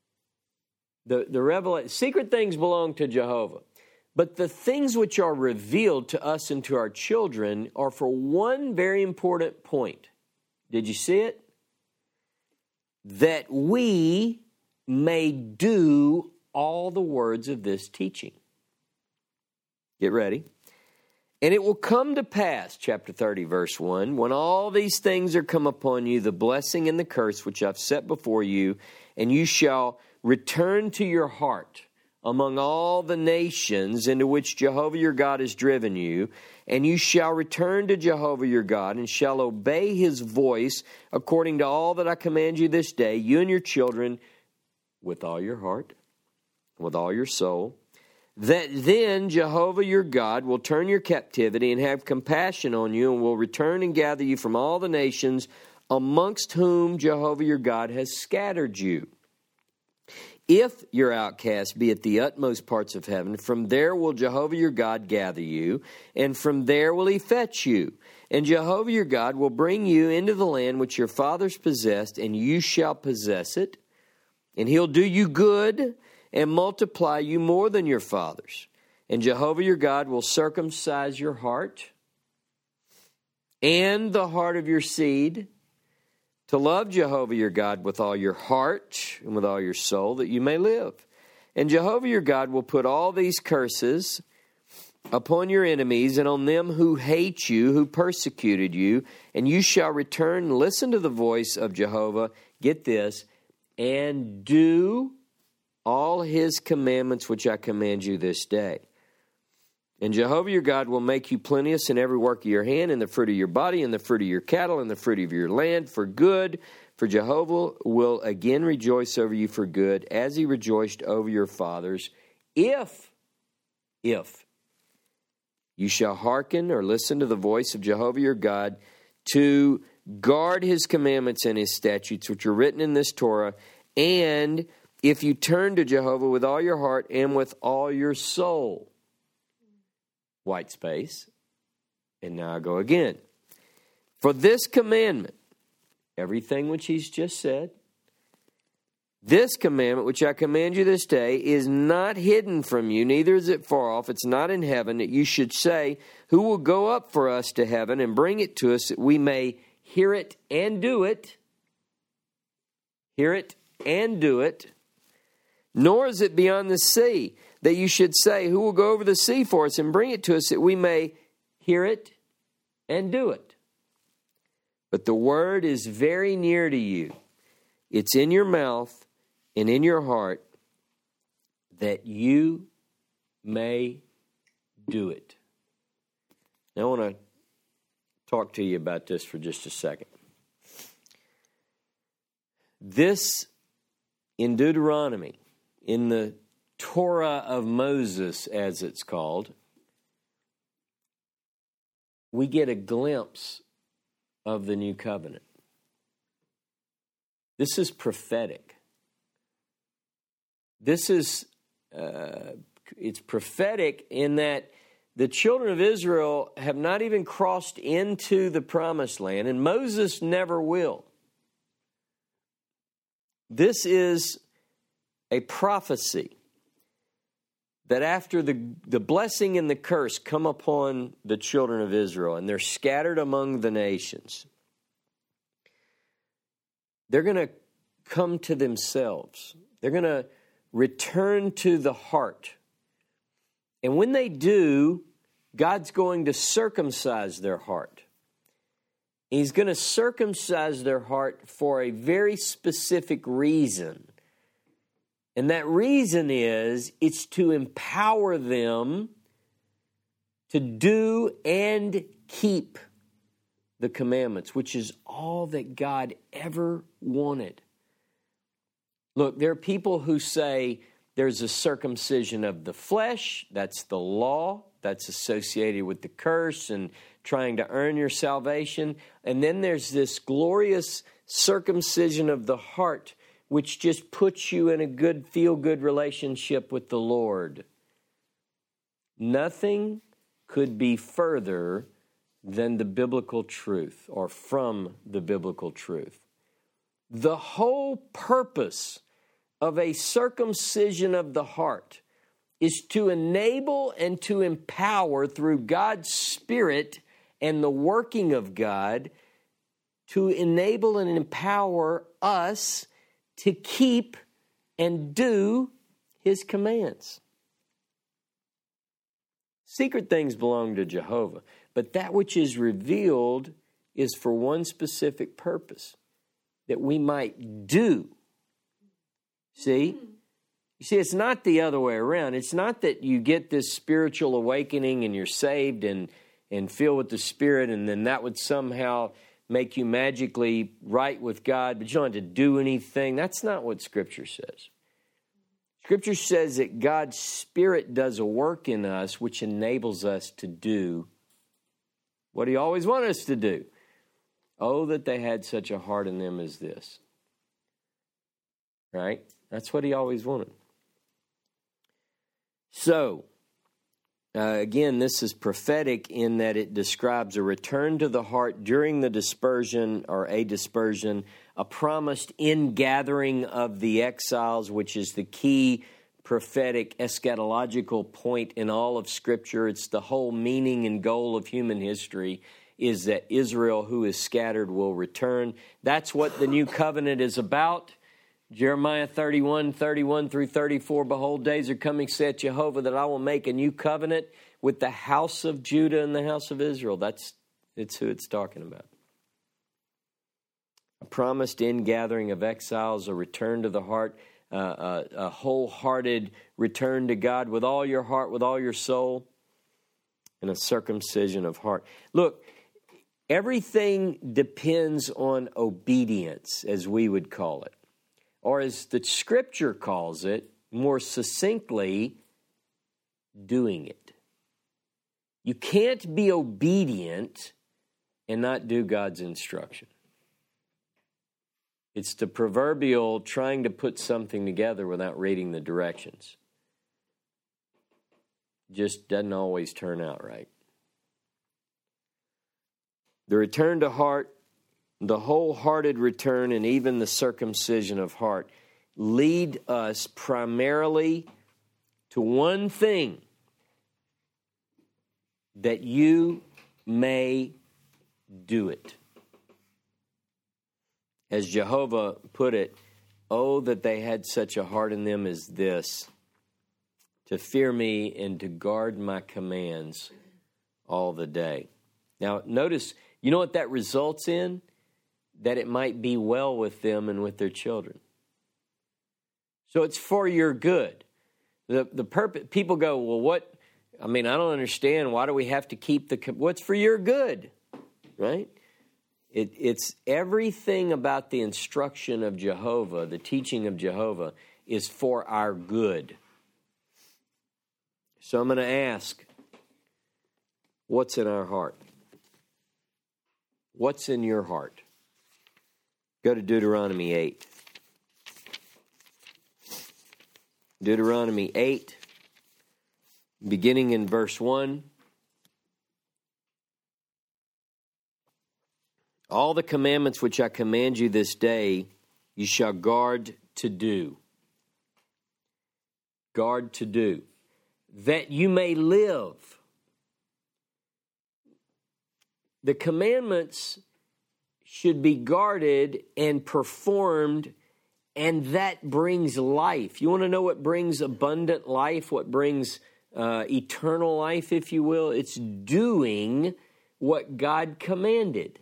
secret things belong to Jehovah. But the things which are revealed to us and to our children are for one very important point. Did you see it? That we may do all the words of this teaching. Get ready. And it will come to pass, chapter 30, verse 1, when all these things are come upon you, the blessing and the curse which I've set before you, and you shall return to your heart among all the nations into which Jehovah your God has driven you, and you shall return to Jehovah your God, and shall obey His voice according to all that I command you this day, you and your children, with all your heart, with all your soul, that then Jehovah your God will turn your captivity and have compassion on you, and will return and gather you from all the nations amongst whom Jehovah your God has scattered you. If your outcast be at the utmost parts of heaven, from there will Jehovah your God gather you, and from there will He fetch you. And Jehovah your God will bring you into the land which your fathers possessed, and you shall possess it. And He'll do you good and multiply you more than your fathers. And Jehovah your God will circumcise your heart and the heart of your seed, to love Jehovah your God with all your heart and with all your soul, that you may live. And Jehovah your God will put all these curses upon your enemies and on them who hate you, who persecuted you, and you shall return and listen to the voice of Jehovah, get this, and do all his commandments which I command you this day. And Jehovah your God will make you plenteous in every work of your hand, in the fruit of your body, in the fruit of your cattle, in the fruit of your land, for good. For Jehovah will again rejoice over you for good, as he rejoiced over your fathers, if you shall hearken or listen to the voice of Jehovah your God, to guard his commandments and his statutes, which are written in this Torah, and if you turn to Jehovah with all your heart and with all your soul. White space. And now I go again. For this commandment, everything which he's just said, this commandment which I command you this day is not hidden from you, neither is it far off. It's not in heaven, that you should say, who will go up for us to heaven and bring it to us, that we may hear it and do it. Hear it and do it. Nor is it beyond the sea, that you should say, who will go over the sea for us and bring it to us, that we may hear it and do it. But the word is very near to you. It's in your mouth and in your heart, that you may do it. Now I want to talk to you about this for just a second. This, in Deuteronomy, in the Torah of Moses, as it's called, we get a glimpse of the new covenant. This is prophetic. This is, it's prophetic in that the children of Israel have not even crossed into the promised land, and Moses never will. This is a prophecy that after the blessing and the curse come upon the children of Israel, and they're scattered among the nations, they're going to come to themselves. They're going to return to the heart. And when they do, God's going to circumcise their heart. He's going to circumcise their heart for a very specific reason. And that reason is, it's to empower them to do and keep the commandments, which is all that God ever wanted. Look, there are people who say there's a circumcision of the flesh, that's the law, that's associated with the curse and trying to earn your salvation. And then there's this glorious circumcision of the heart, which just puts you in a good, feel-good relationship with the Lord. Nothing could be further than the biblical truth, or from the biblical truth. The whole purpose of a circumcision of the heart is to enable and to empower through God's Spirit and the working of God, to enable and empower us to keep and do his commands. Secret things belong to Jehovah, but that which is revealed is for one specific purpose, that we might do. See? You see, it's not the other way around. It's not that you get this spiritual awakening and you're saved and filled with the Spirit, and then that would somehow make you magically right with God, but you don't have to do anything. That's not what Scripture says. Scripture says that God's Spirit does a work in us which enables us to do what he always wanted us to do. Oh, that they had such a heart in them as this. Right? That's what he always wanted. So, again, this is prophetic in that it describes a return to the heart during the dispersion, or a dispersion, a promised ingathering of the exiles, which is the key prophetic eschatological point in all of Scripture. It's the whole meaning and goal of human history, is that Israel who is scattered will return. That's what the new covenant is about. Jeremiah 31 through 34, behold, days are coming, saith Jehovah, that I will make a new covenant with the house of Judah and the house of Israel. It's who it's talking about. A promised ingathering of exiles, a return to the heart, a wholehearted return to God with all your heart, with all your soul, and a circumcision of heart. Look, everything depends on obedience, as we would call it. Or as the Scripture calls it, more succinctly, doing it. You can't be obedient and not do God's instruction. It's the proverbial trying to put something together without reading the directions. Just doesn't always turn out right. The return to heart, the wholehearted return, and even the circumcision of heart lead us primarily to one thing: that you may do it. As Jehovah put it, oh, that they had such a heart in them as this, to fear me and to guard my commands all the day. Now, notice, you know what that results in? That it might be well with them and with their children. So it's for your good. The purpose. People go, well, what? I mean, I don't understand. Why do we have to keep what's for your good, right? It's everything about the instruction of Jehovah, the teaching of Jehovah, is for our good. So I'm going to ask, what's in our heart? What's in your heart? Go to Deuteronomy 8. Deuteronomy 8, beginning in verse 1. All the commandments which I command you this day, you shall guard to do. Guard to do. That you may live. The commandments should be guarded and performed, and that brings life. You want to know what brings abundant life, what brings eternal life, if you will? It's doing what God commanded.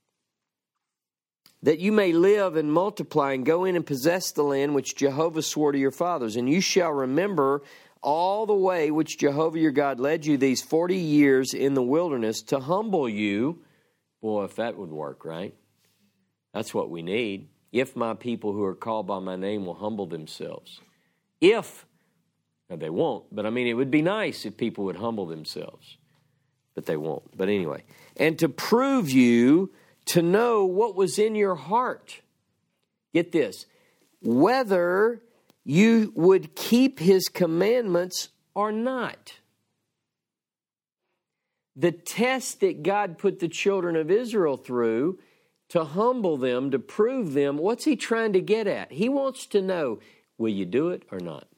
That you may live and multiply and go in and possess the land which Jehovah swore to your fathers. And you shall remember all the way which Jehovah your God led you these 40 years in the wilderness to humble you. Boy, if that would work, right? That's what we need. If my people who are called by my name will humble themselves. Now they won't, but I mean, it would be nice if people would humble themselves. But they won't. But anyway. And to prove you to know what was in your heart. Get this. Whether you would keep his commandments or not. The test that God put the children of Israel through to humble them, to prove them, what's he trying to get at? He wants to know, will you do it or not?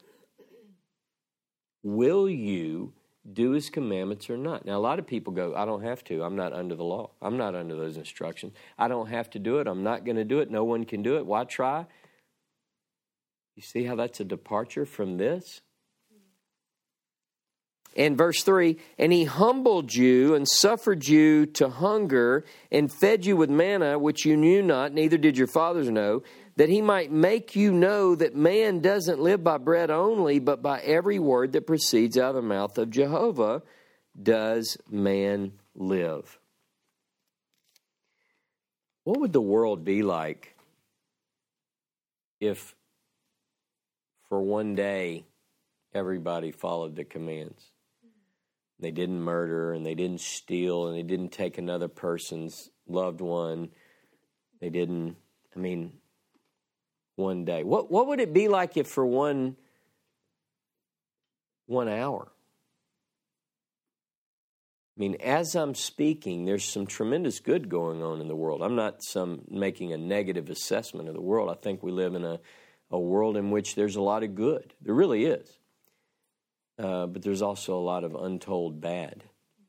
Will you do his commandments or not? Now, a lot of people go, I don't have to. I'm not under the law. I'm not under those instructions. I don't have to do it. I'm not going to do it. No one can do it. Why try? You see how that's a departure from this? And verse 3, and he humbled you and suffered you to hunger and fed you with manna, which you knew not, neither did your fathers know, that he might make you know that man doesn't live by bread only, but by every word that proceeds out of the mouth of Jehovah does man live. What would the world be like if for one day everybody followed the commands? They didn't murder, and they didn't steal, and they didn't take another person's loved one. They didn't, one day. What would it be like if for one hour? As I'm speaking, there's some tremendous good going on in the world. I'm not making a negative assessment of the world. I think we live in a world in which there's a lot of good. There really is. But there's also a lot of untold bad.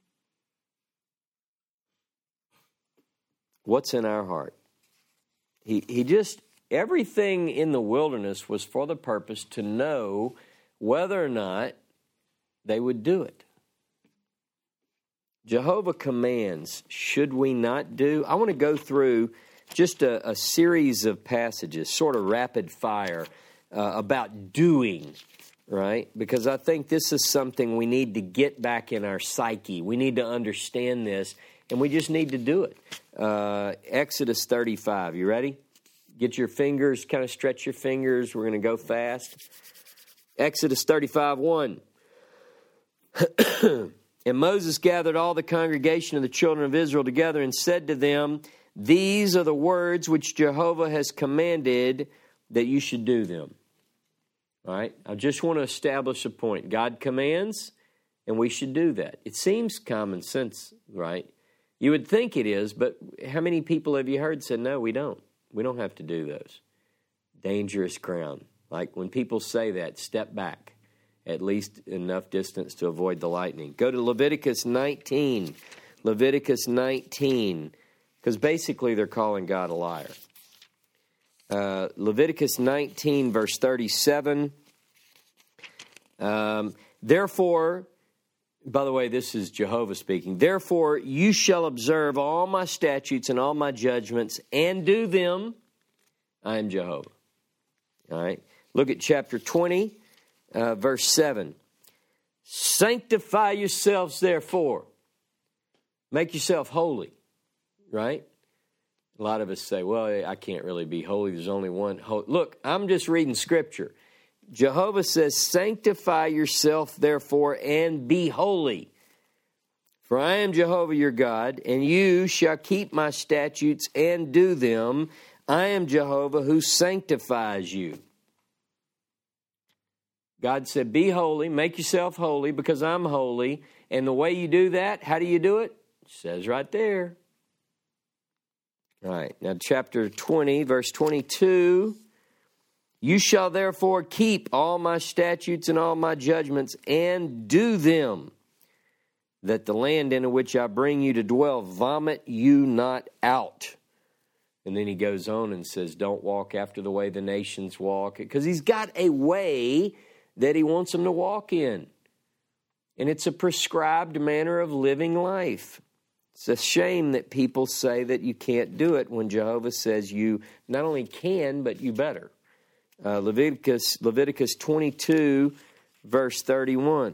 What's in our heart? He just, everything in the wilderness was for the purpose to know whether or not they would do it. Jehovah commands, should we not do? I want to go through just a series of passages, sort of rapid fire, about doing, right? Because I think this is something we need to get back in our psyche. We need to understand this, and we just need to do it. Exodus 35, you ready? Get your fingers, kind of stretch your fingers. We're going to go fast. Exodus 35:1. And Moses gathered all the congregation of the children of Israel together and said to them, these are the words which Jehovah has commanded that you should do them. All right? I just want to establish a point. God commands, and we should do that. It seems common sense, right? You would think it is, but how many people have you heard said, no, we don't. We don't have to do those. Dangerous ground. Like when people say that, step back at least enough distance to avoid the lightning. Go to Leviticus 19. Leviticus 19. Because basically they're calling God a liar. Leviticus 19, verse 37. Therefore, by the way, this is Jehovah speaking. Therefore, you shall observe all my statutes and all my judgments and do them. I am Jehovah. All right. Look at chapter 20, verse 7. Sanctify yourselves, therefore. Make yourself holy. Right? A lot of us say, well, I can't really be holy. There's only one holy. Look, I'm just reading Scripture. Jehovah says, sanctify yourself, therefore, and be holy. For I am Jehovah your God, and you shall keep my statutes and do them. I am Jehovah who sanctifies you. God said, be holy, make yourself holy, because I'm holy. And the way you do that, how do you do it? It says right there. All right, now chapter 20, verse 22. You shall therefore keep all my statutes and all my judgments and do them, that the land into which I bring you to dwell vomit you not out. And then he goes on and says, don't walk after the way the nations walk. Because he's got a way that he wants them to walk in. And it's a prescribed manner of living life. It's a shame that people say that you can't do it when Jehovah says you not only can, but you better. Leviticus 22, verse 31.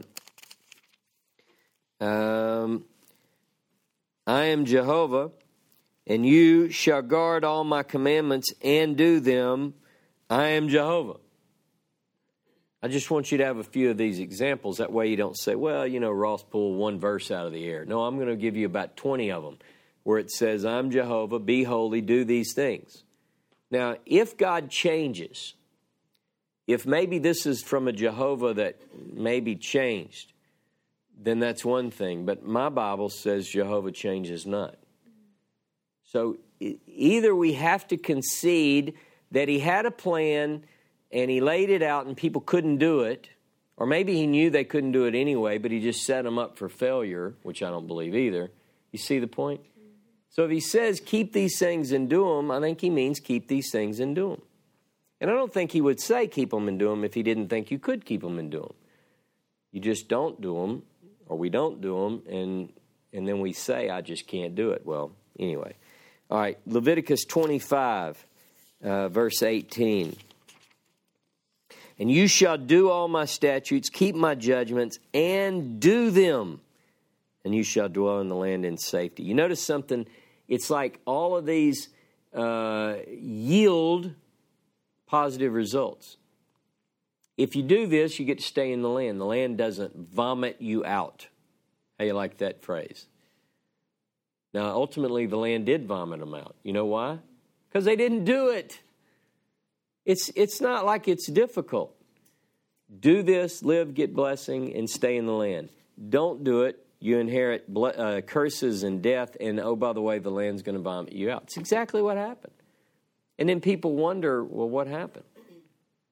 I am Jehovah, and you shall guard all my commandments and do them. I am Jehovah. I just want you to have a few of these examples. That way you don't say, well, Ross pulled one verse out of the air. No, I'm going to give you about 20 of them where it says, I'm Jehovah, be holy, do these things. Now, if God changes, if maybe this is from a Jehovah that maybe changed, then that's one thing. But my Bible says Jehovah changes not. So either we have to concede that he had a plan and he laid it out and people couldn't do it, or maybe he knew they couldn't do it anyway, but he just set them up for failure, which I don't believe either. You see the point? So if he says keep these things and do them, I think he means keep these things and do them. And I don't think he would say keep them and do them if he didn't think you could keep them and do them. You just don't do them, or we don't do them, and then we say I just can't do it. Well, anyway. All right, Leviticus 25, verse 18. And you shall do all my statutes, keep my judgments, and do them. And you shall dwell in the land in safety. You notice something? It's like all of these yield positive results. If you do this, you get to stay in the land. The land doesn't vomit you out. How you like that phrase? Now, ultimately, the land did vomit them out. You know why? Because they didn't do it. It's not like it's difficult. Do this, live, get blessing, and stay in the land. Don't do it. You inherit curses and death, and oh, by the way, the land's going to vomit you out. It's exactly what happened. And then people wonder, well, what happened?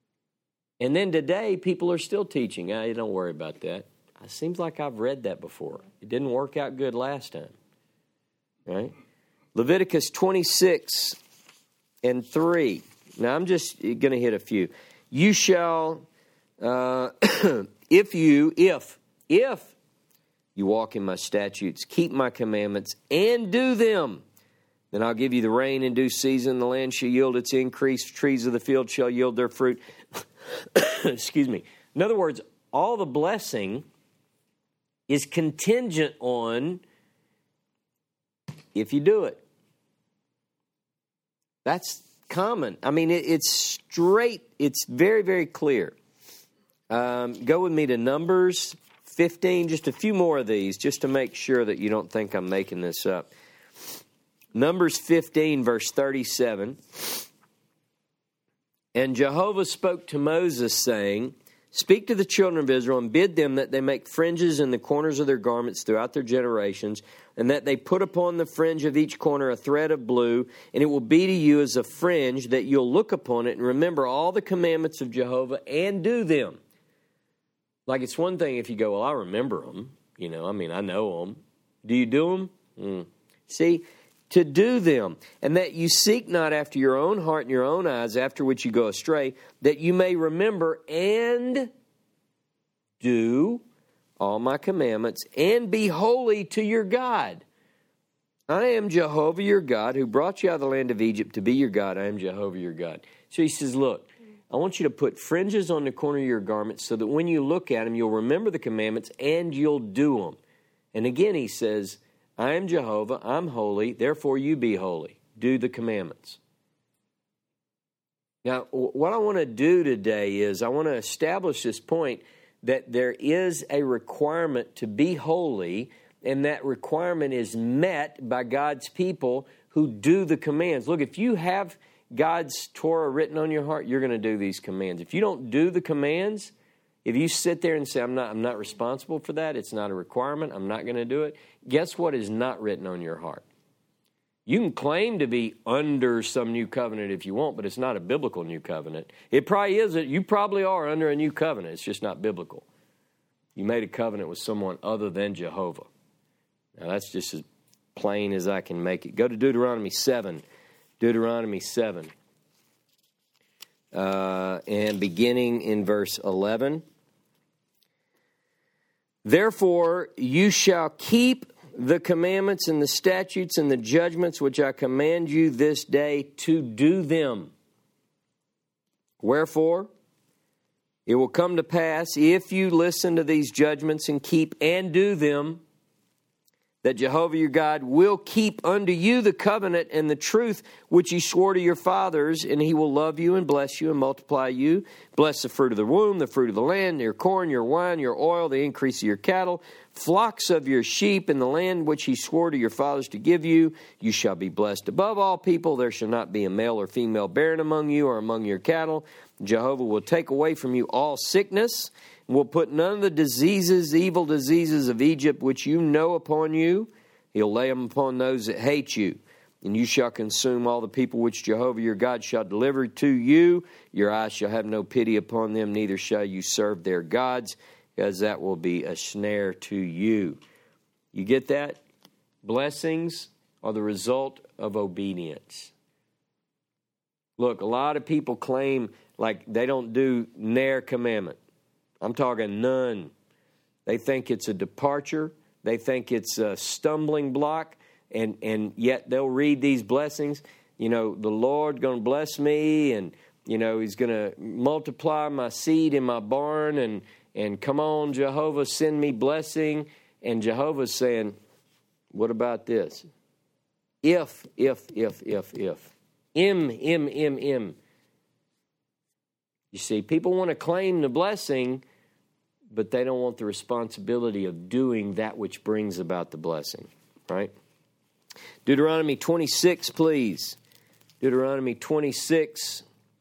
And then today, people are still teaching, don't worry about that. It seems like I've read that before. It didn't work out good last time. Right? Leviticus 26:3. Now, I'm just going to hit a few. You shall, if you walk in my statutes, keep my commandments, and do them, then I'll give you the rain in due season. The land shall yield its increase. Trees of the field shall yield their fruit. Excuse me. In other words, all the blessing is contingent on if you do it. That's common. I mean, it's straight. It's very, very clear. Go with me to Numbers 15, just a few more of these, just to make sure that you don't think I'm making this up. Numbers 15, verse 37. And Jehovah spoke to Moses, saying, Speak to the children of Israel and bid them that they make fringes in the corners of their garments throughout their generations, and that they put upon the fringe of each corner a thread of blue, and it will be to you as a fringe, that you'll look upon it and remember all the commandments of Jehovah and do them. Like, it's one thing if you go, well, I remember them. I know them. Do you do them? See, to do them, and that you seek not after your own heart and your own eyes, after which you go astray, that you may remember and do all my commandments, and be holy to your God. I am Jehovah your God, who brought you out of the land of Egypt to be your God. I am Jehovah your God. So he says, look, I want you to put fringes on the corner of your garments so that when you look at them, you'll remember the commandments and you'll do them. And again, he says, I am Jehovah, I'm holy, therefore you be holy. Do the commandments. Now, what I want to do today is I want to establish this point that there is a requirement to be holy, and that requirement is met by God's people who do the commands. Look, if you have God's Torah written on your heart, you're going to do these commands. If you don't do the commands, if you sit there and say, I'm not responsible for that, it's not a requirement, I'm not going to do it, guess what is not written on your heart? You can claim to be under some new covenant if you want, but it's not a biblical new covenant. It probably isn't. You probably are under a new covenant. It's just not biblical. You made a covenant with someone other than Jehovah. Now, that's just as plain as I can make it. Go to Deuteronomy 7. Deuteronomy 7. And beginning in verse 11. Therefore, you shall keep the commandments and the statutes and the judgments which I command you this day to do them. Wherefore, it will come to pass, if you listen to these judgments and keep and do them, that Jehovah your God will keep unto you the covenant and the truth which he swore to your fathers, and he will love you and bless you and multiply you. Bless the fruit of the womb, the fruit of the land, your corn, your wine, your oil, the increase of your cattle, flocks of your sheep in the land which he swore to your fathers to give you. You shall be blessed above all people. There shall not be a male or female barren among you or among your cattle. Jehovah will take away from you all sickness, and will put none of the diseases, evil diseases of Egypt, which you know upon you. He'll lay them upon those that hate you. And you shall consume all the people which Jehovah your God shall deliver to you. Your eyes shall have no pity upon them, neither shall you serve their gods, because that will be a snare to you. You get that? Blessings are the result of obedience. Look, a lot of people claim like they don't do ne'er commandment. I'm talking none. They think it's a departure. They think it's a stumbling block. And yet they'll read these blessings. The Lord going to bless me, and, he's going to multiply my seed in my barn, and come on, Jehovah, send me blessing. And Jehovah's saying, what about this? If. M. You see, people want to claim the blessing, but they don't want the responsibility of doing that which brings about the blessing, right? Deuteronomy 26, please. Deuteronomy 26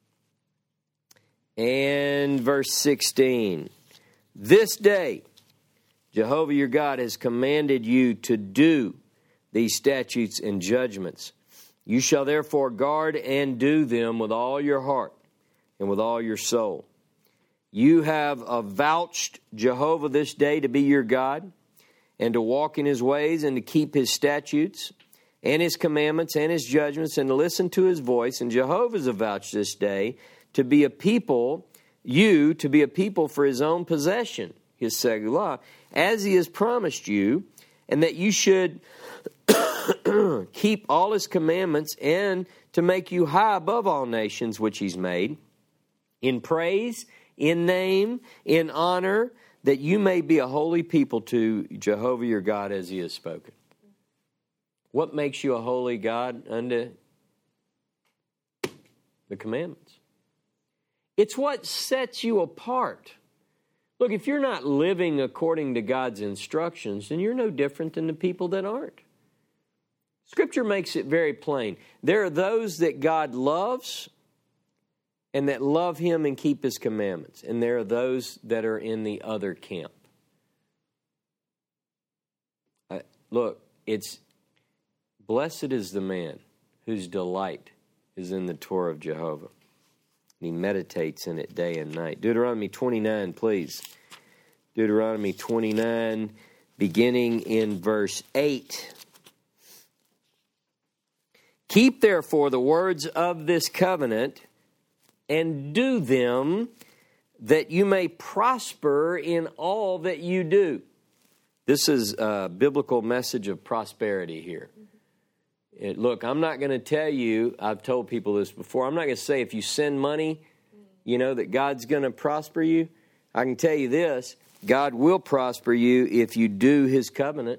and verse 16. This day, Jehovah your God has commanded you to do these statutes and judgments. You shall therefore guard and do them with all your heart and with all your soul. You have avouched Jehovah this day to be your God, and to walk in his ways, and to keep his statutes, and his commandments, and his judgments, and to listen to his voice. And Jehovah's avouched this day to be a people, you to be a people for his own possession, his Segulah, as he has promised you, and that you should keep all his commandments, and to make you high above all nations which he's made, in praise, in name, in honor, that you may be a holy people to Jehovah your God as he has spoken. What makes you a holy God unto the commandments? It's what sets you apart. Look, if you're not living according to God's instructions, then you're no different than the people that aren't. Scripture makes it very plain. There are those that God loves and that love him and keep his commandments. And there are those that are in the other camp. Look, it's blessed is the man whose delight is in the Torah of Jehovah. And he meditates in it day and night. Deuteronomy 29, please. Deuteronomy 29, beginning in verse 8. Keep therefore the words of this covenant, and do them, that you may prosper in all that you do. This is a biblical message of prosperity here. Look, I'm not going to tell you, I've told people this before, I'm not going to say if you send money, that God's going to prosper you. I can tell you this, God will prosper you if you do his covenant.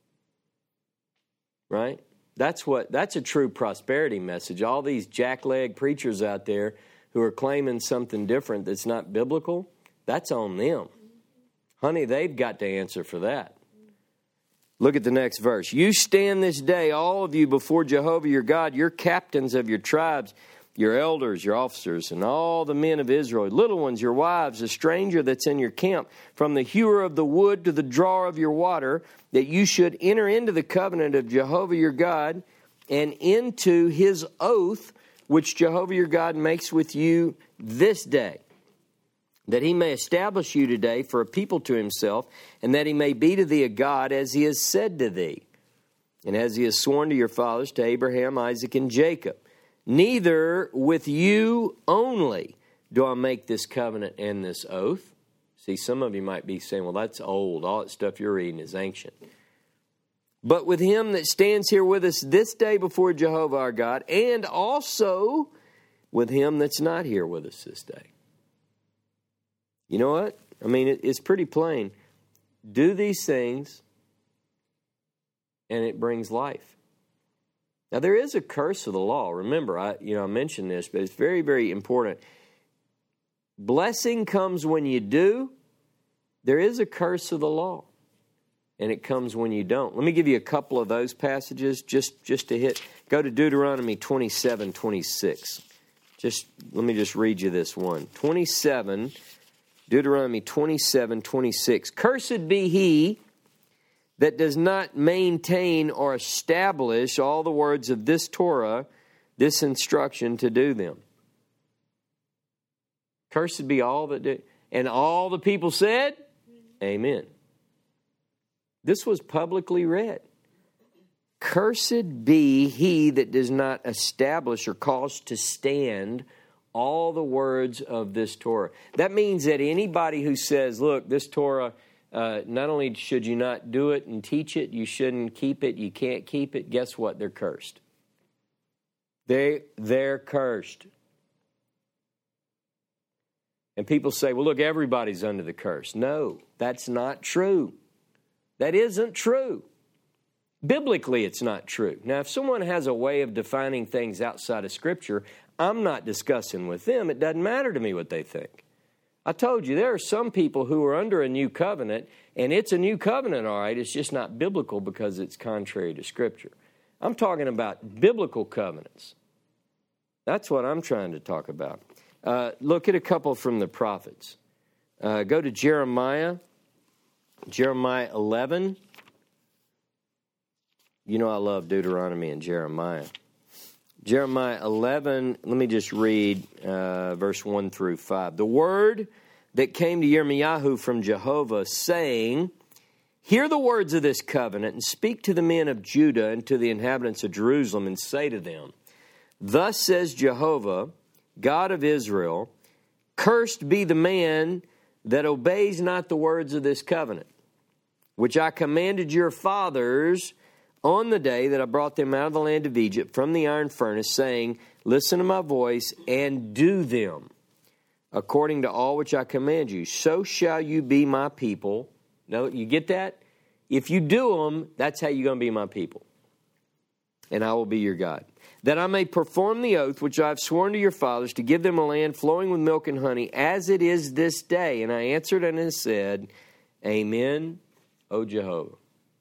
Right? That's a true prosperity message. All these jackleg preachers out there who are claiming something different that's not biblical, that's on them. Honey, they've got to answer for that. Look at the next verse. You stand this day, all of you, before Jehovah your God, your captains of your tribes, your elders, your officers, and all the men of Israel, little ones, your wives, a stranger that's in your camp, from the hewer of the wood to the drawer of your water, that you should enter into the covenant of Jehovah your God and into his oath, which Jehovah your God makes with you this day, that he may establish you today for a people to himself, and that he may be to thee a God, as he has said to thee, and as he has sworn to your fathers, to Abraham, Isaac, and Jacob. Neither with you only do I make this covenant and this oath. See, some of you might be saying, well, that's old. All that stuff you're reading is ancient. But with him that stands here with us this day before Jehovah our God, and also with him that's not here with us this day. You know what? I mean, it's pretty plain. Do these things, and it brings life. Now, there is a curse of the law. Remember, I mentioned this, but it's very, very important. Blessing comes when you do. There is a curse of the law, and it comes when you don't. Let me give you a couple of those passages just to hit. Go to Deuteronomy 27:26. Let me just read you this one. Deuteronomy 27:26. Cursed be he that does not maintain or establish all the words of this Torah, this instruction to do them. Cursed be all that do. And all the people said, Amen. This was publicly read. Cursed be he that does not establish or cause to stand all the words of this Torah. That means that anybody who says, look, this Torah, not only should you not do it and teach it, you shouldn't keep it, you can't keep it, guess what? They're cursed. They're cursed. And people say, well, look, everybody's under the curse. No, that's not true. That isn't true. Biblically, it's not true. Now, if someone has a way of defining things outside of Scripture, I'm not discussing with them. It doesn't matter to me what they think. I told you, there are some people who are under a new covenant, and it's a new covenant, all right. It's just not biblical because it's contrary to Scripture. I'm talking about biblical covenants. That's what I'm trying to talk about. Look at a couple from the prophets. Go to Jeremiah 11. You know I love Deuteronomy and Jeremiah. Jeremiah 11, let me just read verse 1 through 5. The word that came to Yirmiyahu from Jehovah, saying, Hear the words of this covenant, and speak to the men of Judah and to the inhabitants of Jerusalem, and say to them, Thus says Jehovah, God of Israel, Cursed be the man that obeys not the words of this covenant, which I commanded your fathers on the day that I brought them out of the land of Egypt from the iron furnace, saying, Listen to my voice, and do them, according to all which I command you. So shall you be my people. Now, you get that? If you do them, that's how you're going to be my people. And I will be your God. That I may perform the oath which I have sworn to your fathers, to give them a land flowing with milk and honey, as it is this day. And I answered and said, Amen, O Jehovah.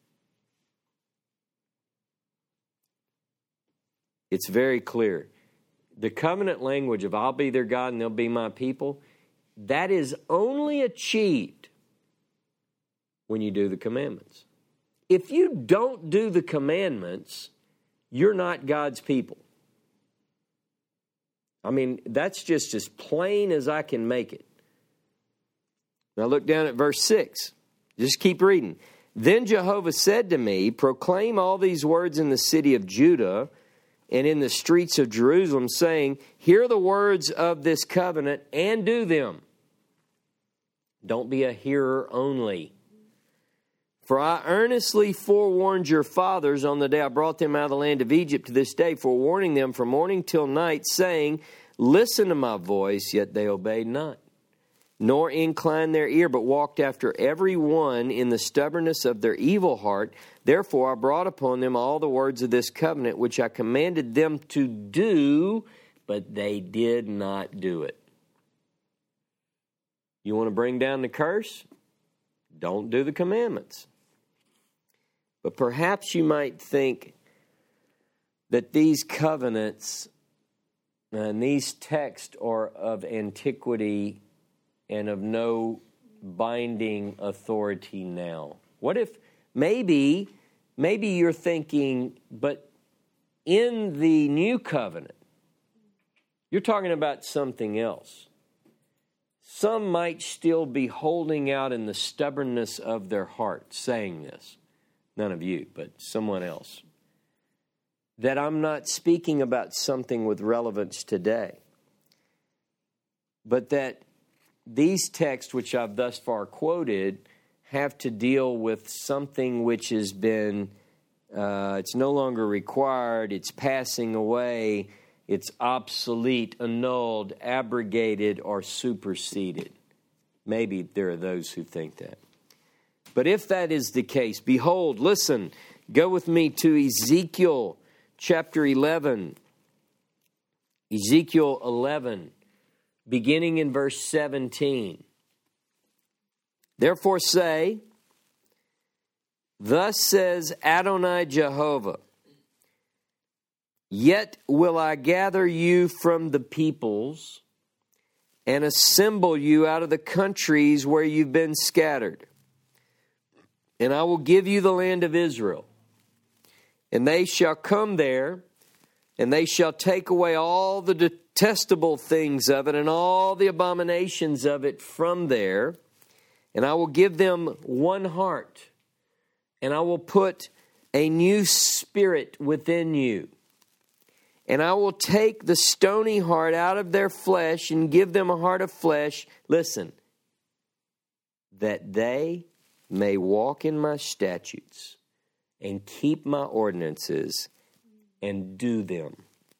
It's very clear. The covenant language of I'll be their God and they'll be my people, that is only achieved when you do the commandments. If you don't do the commandments, you're not God's people. I mean, that's just as plain as I can make it. Now look down at verse 6. Just keep reading. Then Jehovah said to me, Proclaim all these words in the city of Judah and in the streets of Jerusalem, saying, Hear the words of this covenant and do them. Don't be a hearer only. For I earnestly forewarned your fathers on the day I brought them out of the land of Egypt to this day, forewarning them from morning till night, saying, Listen to my voice, yet they obeyed not, nor inclined their ear, but walked after every one in the stubbornness of their evil heart. Therefore I brought upon them all the words of this covenant, which I commanded them to do, but they did not do it. You want to bring down the curse? Don't do the commandments. But perhaps you might think that these covenants and these texts are of antiquity and of no binding authority now. What if maybe you're thinking, but in the new covenant, you're talking about something else. Some might still be holding out in the stubbornness of their heart, saying this. None of you, but someone else. That I'm not speaking about something with relevance today, but that these texts, which I've thus far quoted, have to deal with something which has been, it's no longer required, it's passing away, it's obsolete, annulled, abrogated, or superseded. Maybe there are those who think that. But if that is the case, behold, listen, go with me to Ezekiel chapter 11. Ezekiel 11, beginning in verse 17. Therefore say, Thus says Adonai Jehovah, Yet will I gather you from the peoples and assemble you out of the countries where you've been scattered. And I will give you the land of Israel. And they shall come there, and they shall take away all the detestable things of it and all the abominations of it from there. And I will give them one heart, and I will put a new spirit within you. And I will take the stony heart out of their flesh and give them a heart of flesh. Listen, that they may walk in my statutes and keep my ordinances and do them.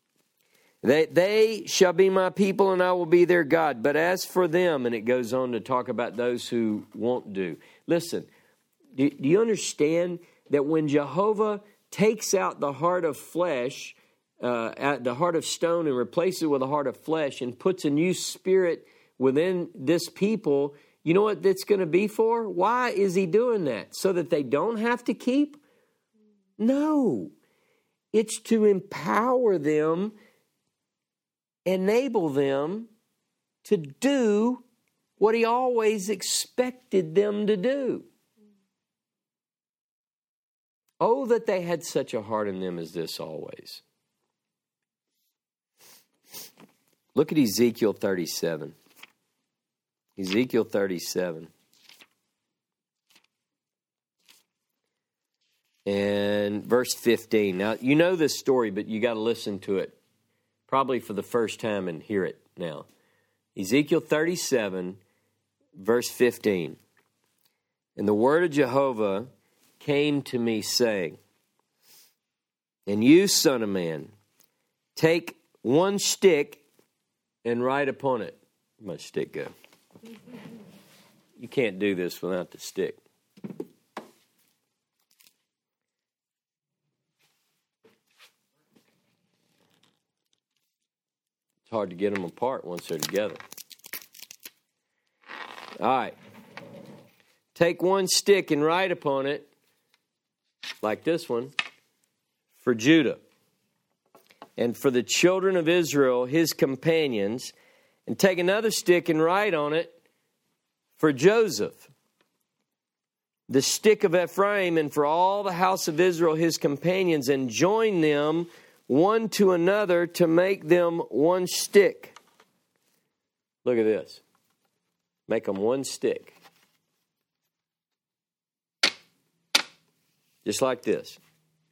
They shall be my people and I will be their God. But as for them, and it goes on to talk about those who won't do. Listen, do you understand that when Jehovah takes out the heart of flesh, the heart of stone, and replaces it with a heart of flesh and puts a new spirit within this people, you know what that's going to be for? Why is he doing that? So that they don't have to keep? No. It's to empower them, enable them to do what he always expected them to do. Oh, that they had such a heart in them as this always. Look at Ezekiel 37. Ezekiel 37. And verse 15. Now, you know this story, but you got to listen to it probably for the first time and hear it now. Ezekiel 37, verse 15. And the word of Jehovah came to me, saying, and you, son of man, take one stick and write upon it. Where'd my stick go? You can't do this without the stick. It's hard to get them apart once they're together. All right. Take one stick and write upon it, like this one, for Judah, and for the children of Israel, his companions, and take another stick and write on it for Joseph, the stick of Ephraim, and for all the house of Israel, his companions, and join them one to another to make them one stick. Look at this. Make them one stick. Just like this.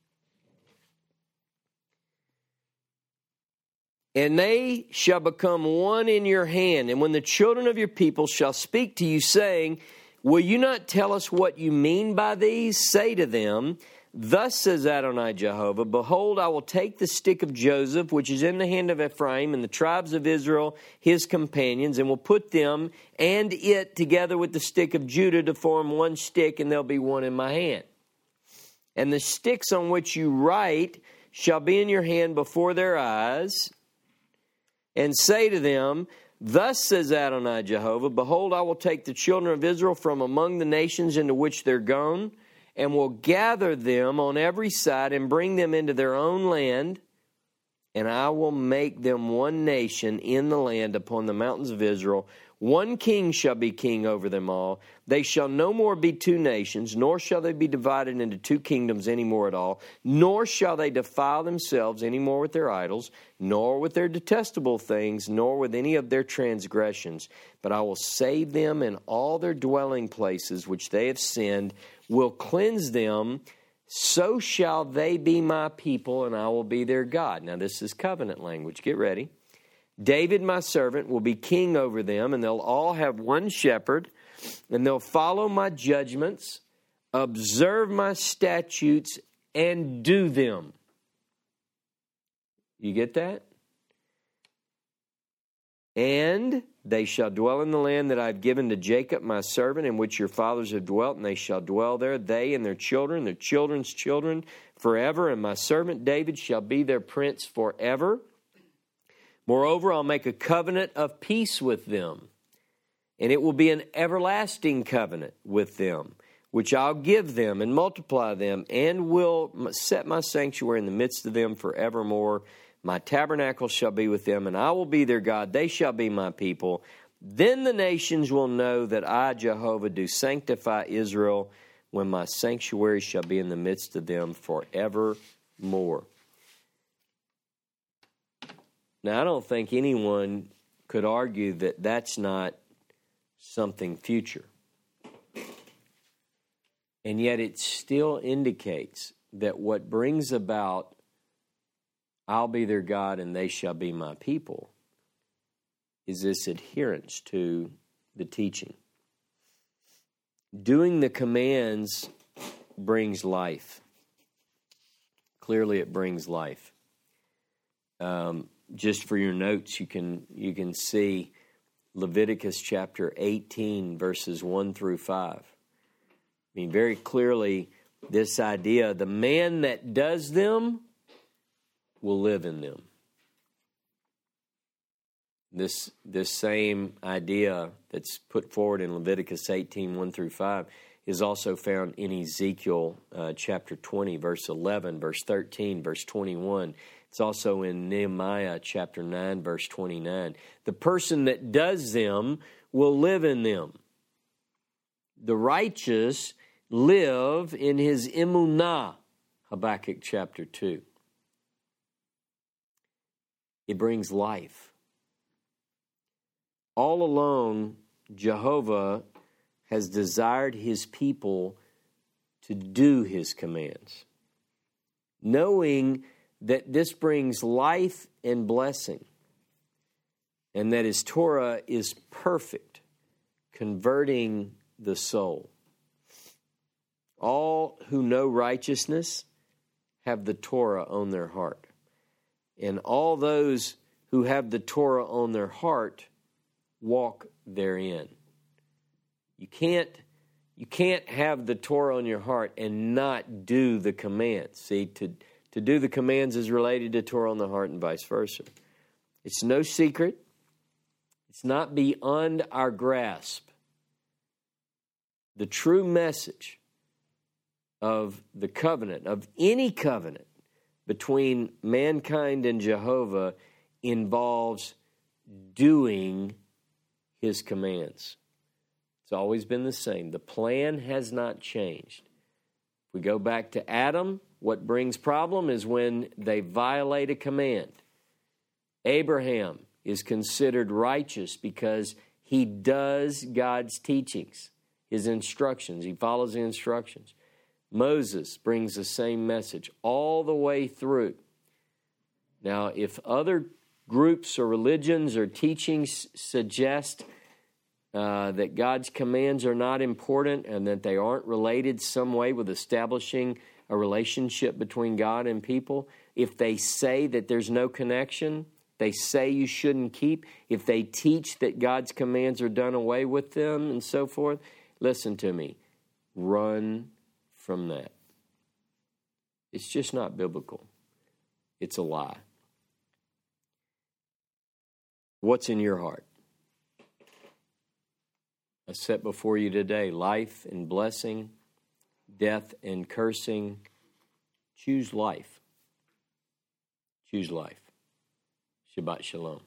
And they shall become one in your hand. And when the children of your people shall speak to you, saying, will you not tell us what you mean by these? Say to them, thus says Adonai Jehovah, behold, I will take the stick of Joseph, which is in the hand of Ephraim, and the tribes of Israel, his companions, and will put them and it together with the stick of Judah to form one stick, and there'll be one in my hand. And the sticks on which you write shall be in your hand before their eyes, and say to them, thus says Adonai Jehovah, behold, I will take the children of Israel from among the nations into which they're gone, and will gather them on every side and bring them into their own land, and I will make them one nation in the land upon the mountains of Israel. One king shall be king over them all. They shall no more be two nations, nor shall they be divided into two kingdoms any more at all, nor shall they defile themselves any more with their idols, nor with their detestable things, nor with any of their transgressions. But I will save them in all their dwelling places which they have sinned, will cleanse them, so shall they be my people, and I will be their God. Now this is covenant language. Get ready. David, my servant, will be king over them, and they'll all have one shepherd, and they'll follow my judgments, observe my statutes, and do them. You get that? And they shall dwell in the land that I've given to Jacob, my servant, in which your fathers have dwelt, and they shall dwell there, they and their children's children, forever, and my servant David shall be their prince forever. Moreover, I'll make a covenant of peace with them, and it will be an everlasting covenant with them, which I'll give them and multiply them, and will set my sanctuary in the midst of them forevermore. My tabernacle shall be with them, and I will be their God. They shall be my people. Then the nations will know that I, Jehovah, do sanctify Israel, when my sanctuary shall be in the midst of them forevermore. Now, I don't think anyone could argue that that's not something future. And yet it still indicates that what brings about I'll be their God and they shall be my people is this adherence to the teaching. Doing the commands brings life. Clearly it brings life. Just for your notes, you can see Leviticus chapter 18, verses 1 through 5. I mean, very clearly, this idea, the man that does them will live in them. This same idea that's put forward in Leviticus 18, 1 through 5, is also found in Ezekiel chapter 20, verse 11, verse 13, verse 21. It's also in Nehemiah chapter 9, verse 29. The person that does them will live in them. The righteous live in his emunah, Habakkuk chapter 2. It brings life. All along Jehovah has desired his people to do his commands, knowing that this brings life and blessing, and that his Torah is perfect, converting the soul. All who know righteousness have the Torah on their heart, and all those who have the Torah on their heart walk therein. You can't have the Torah on your heart and not do the commands. See, to do the commands is related to Torah on the heart and vice versa. It's no secret. It's not beyond our grasp. The true message of the covenant, of any covenant between mankind and Jehovah, involves doing his commands. It's always been the same. The plan has not changed. If we go back to Adam, what brings problem is when they violate a command. Abraham is considered righteous because he does God's teachings, his instructions. He follows the instructions. Moses brings the same message all the way through. Now, if other groups or religions or teachings suggest that God's commands are not important and that they aren't related some way with establishing a relationship between God and people, if they say that there's no connection, they say you shouldn't keep, if they teach that God's commands are done away with them and so forth, listen to me, run from that. It's just not biblical. It's a lie. What's in your heart? I set before you today life and blessing, death and cursing. Choose life. Choose life. Shabbat Shalom.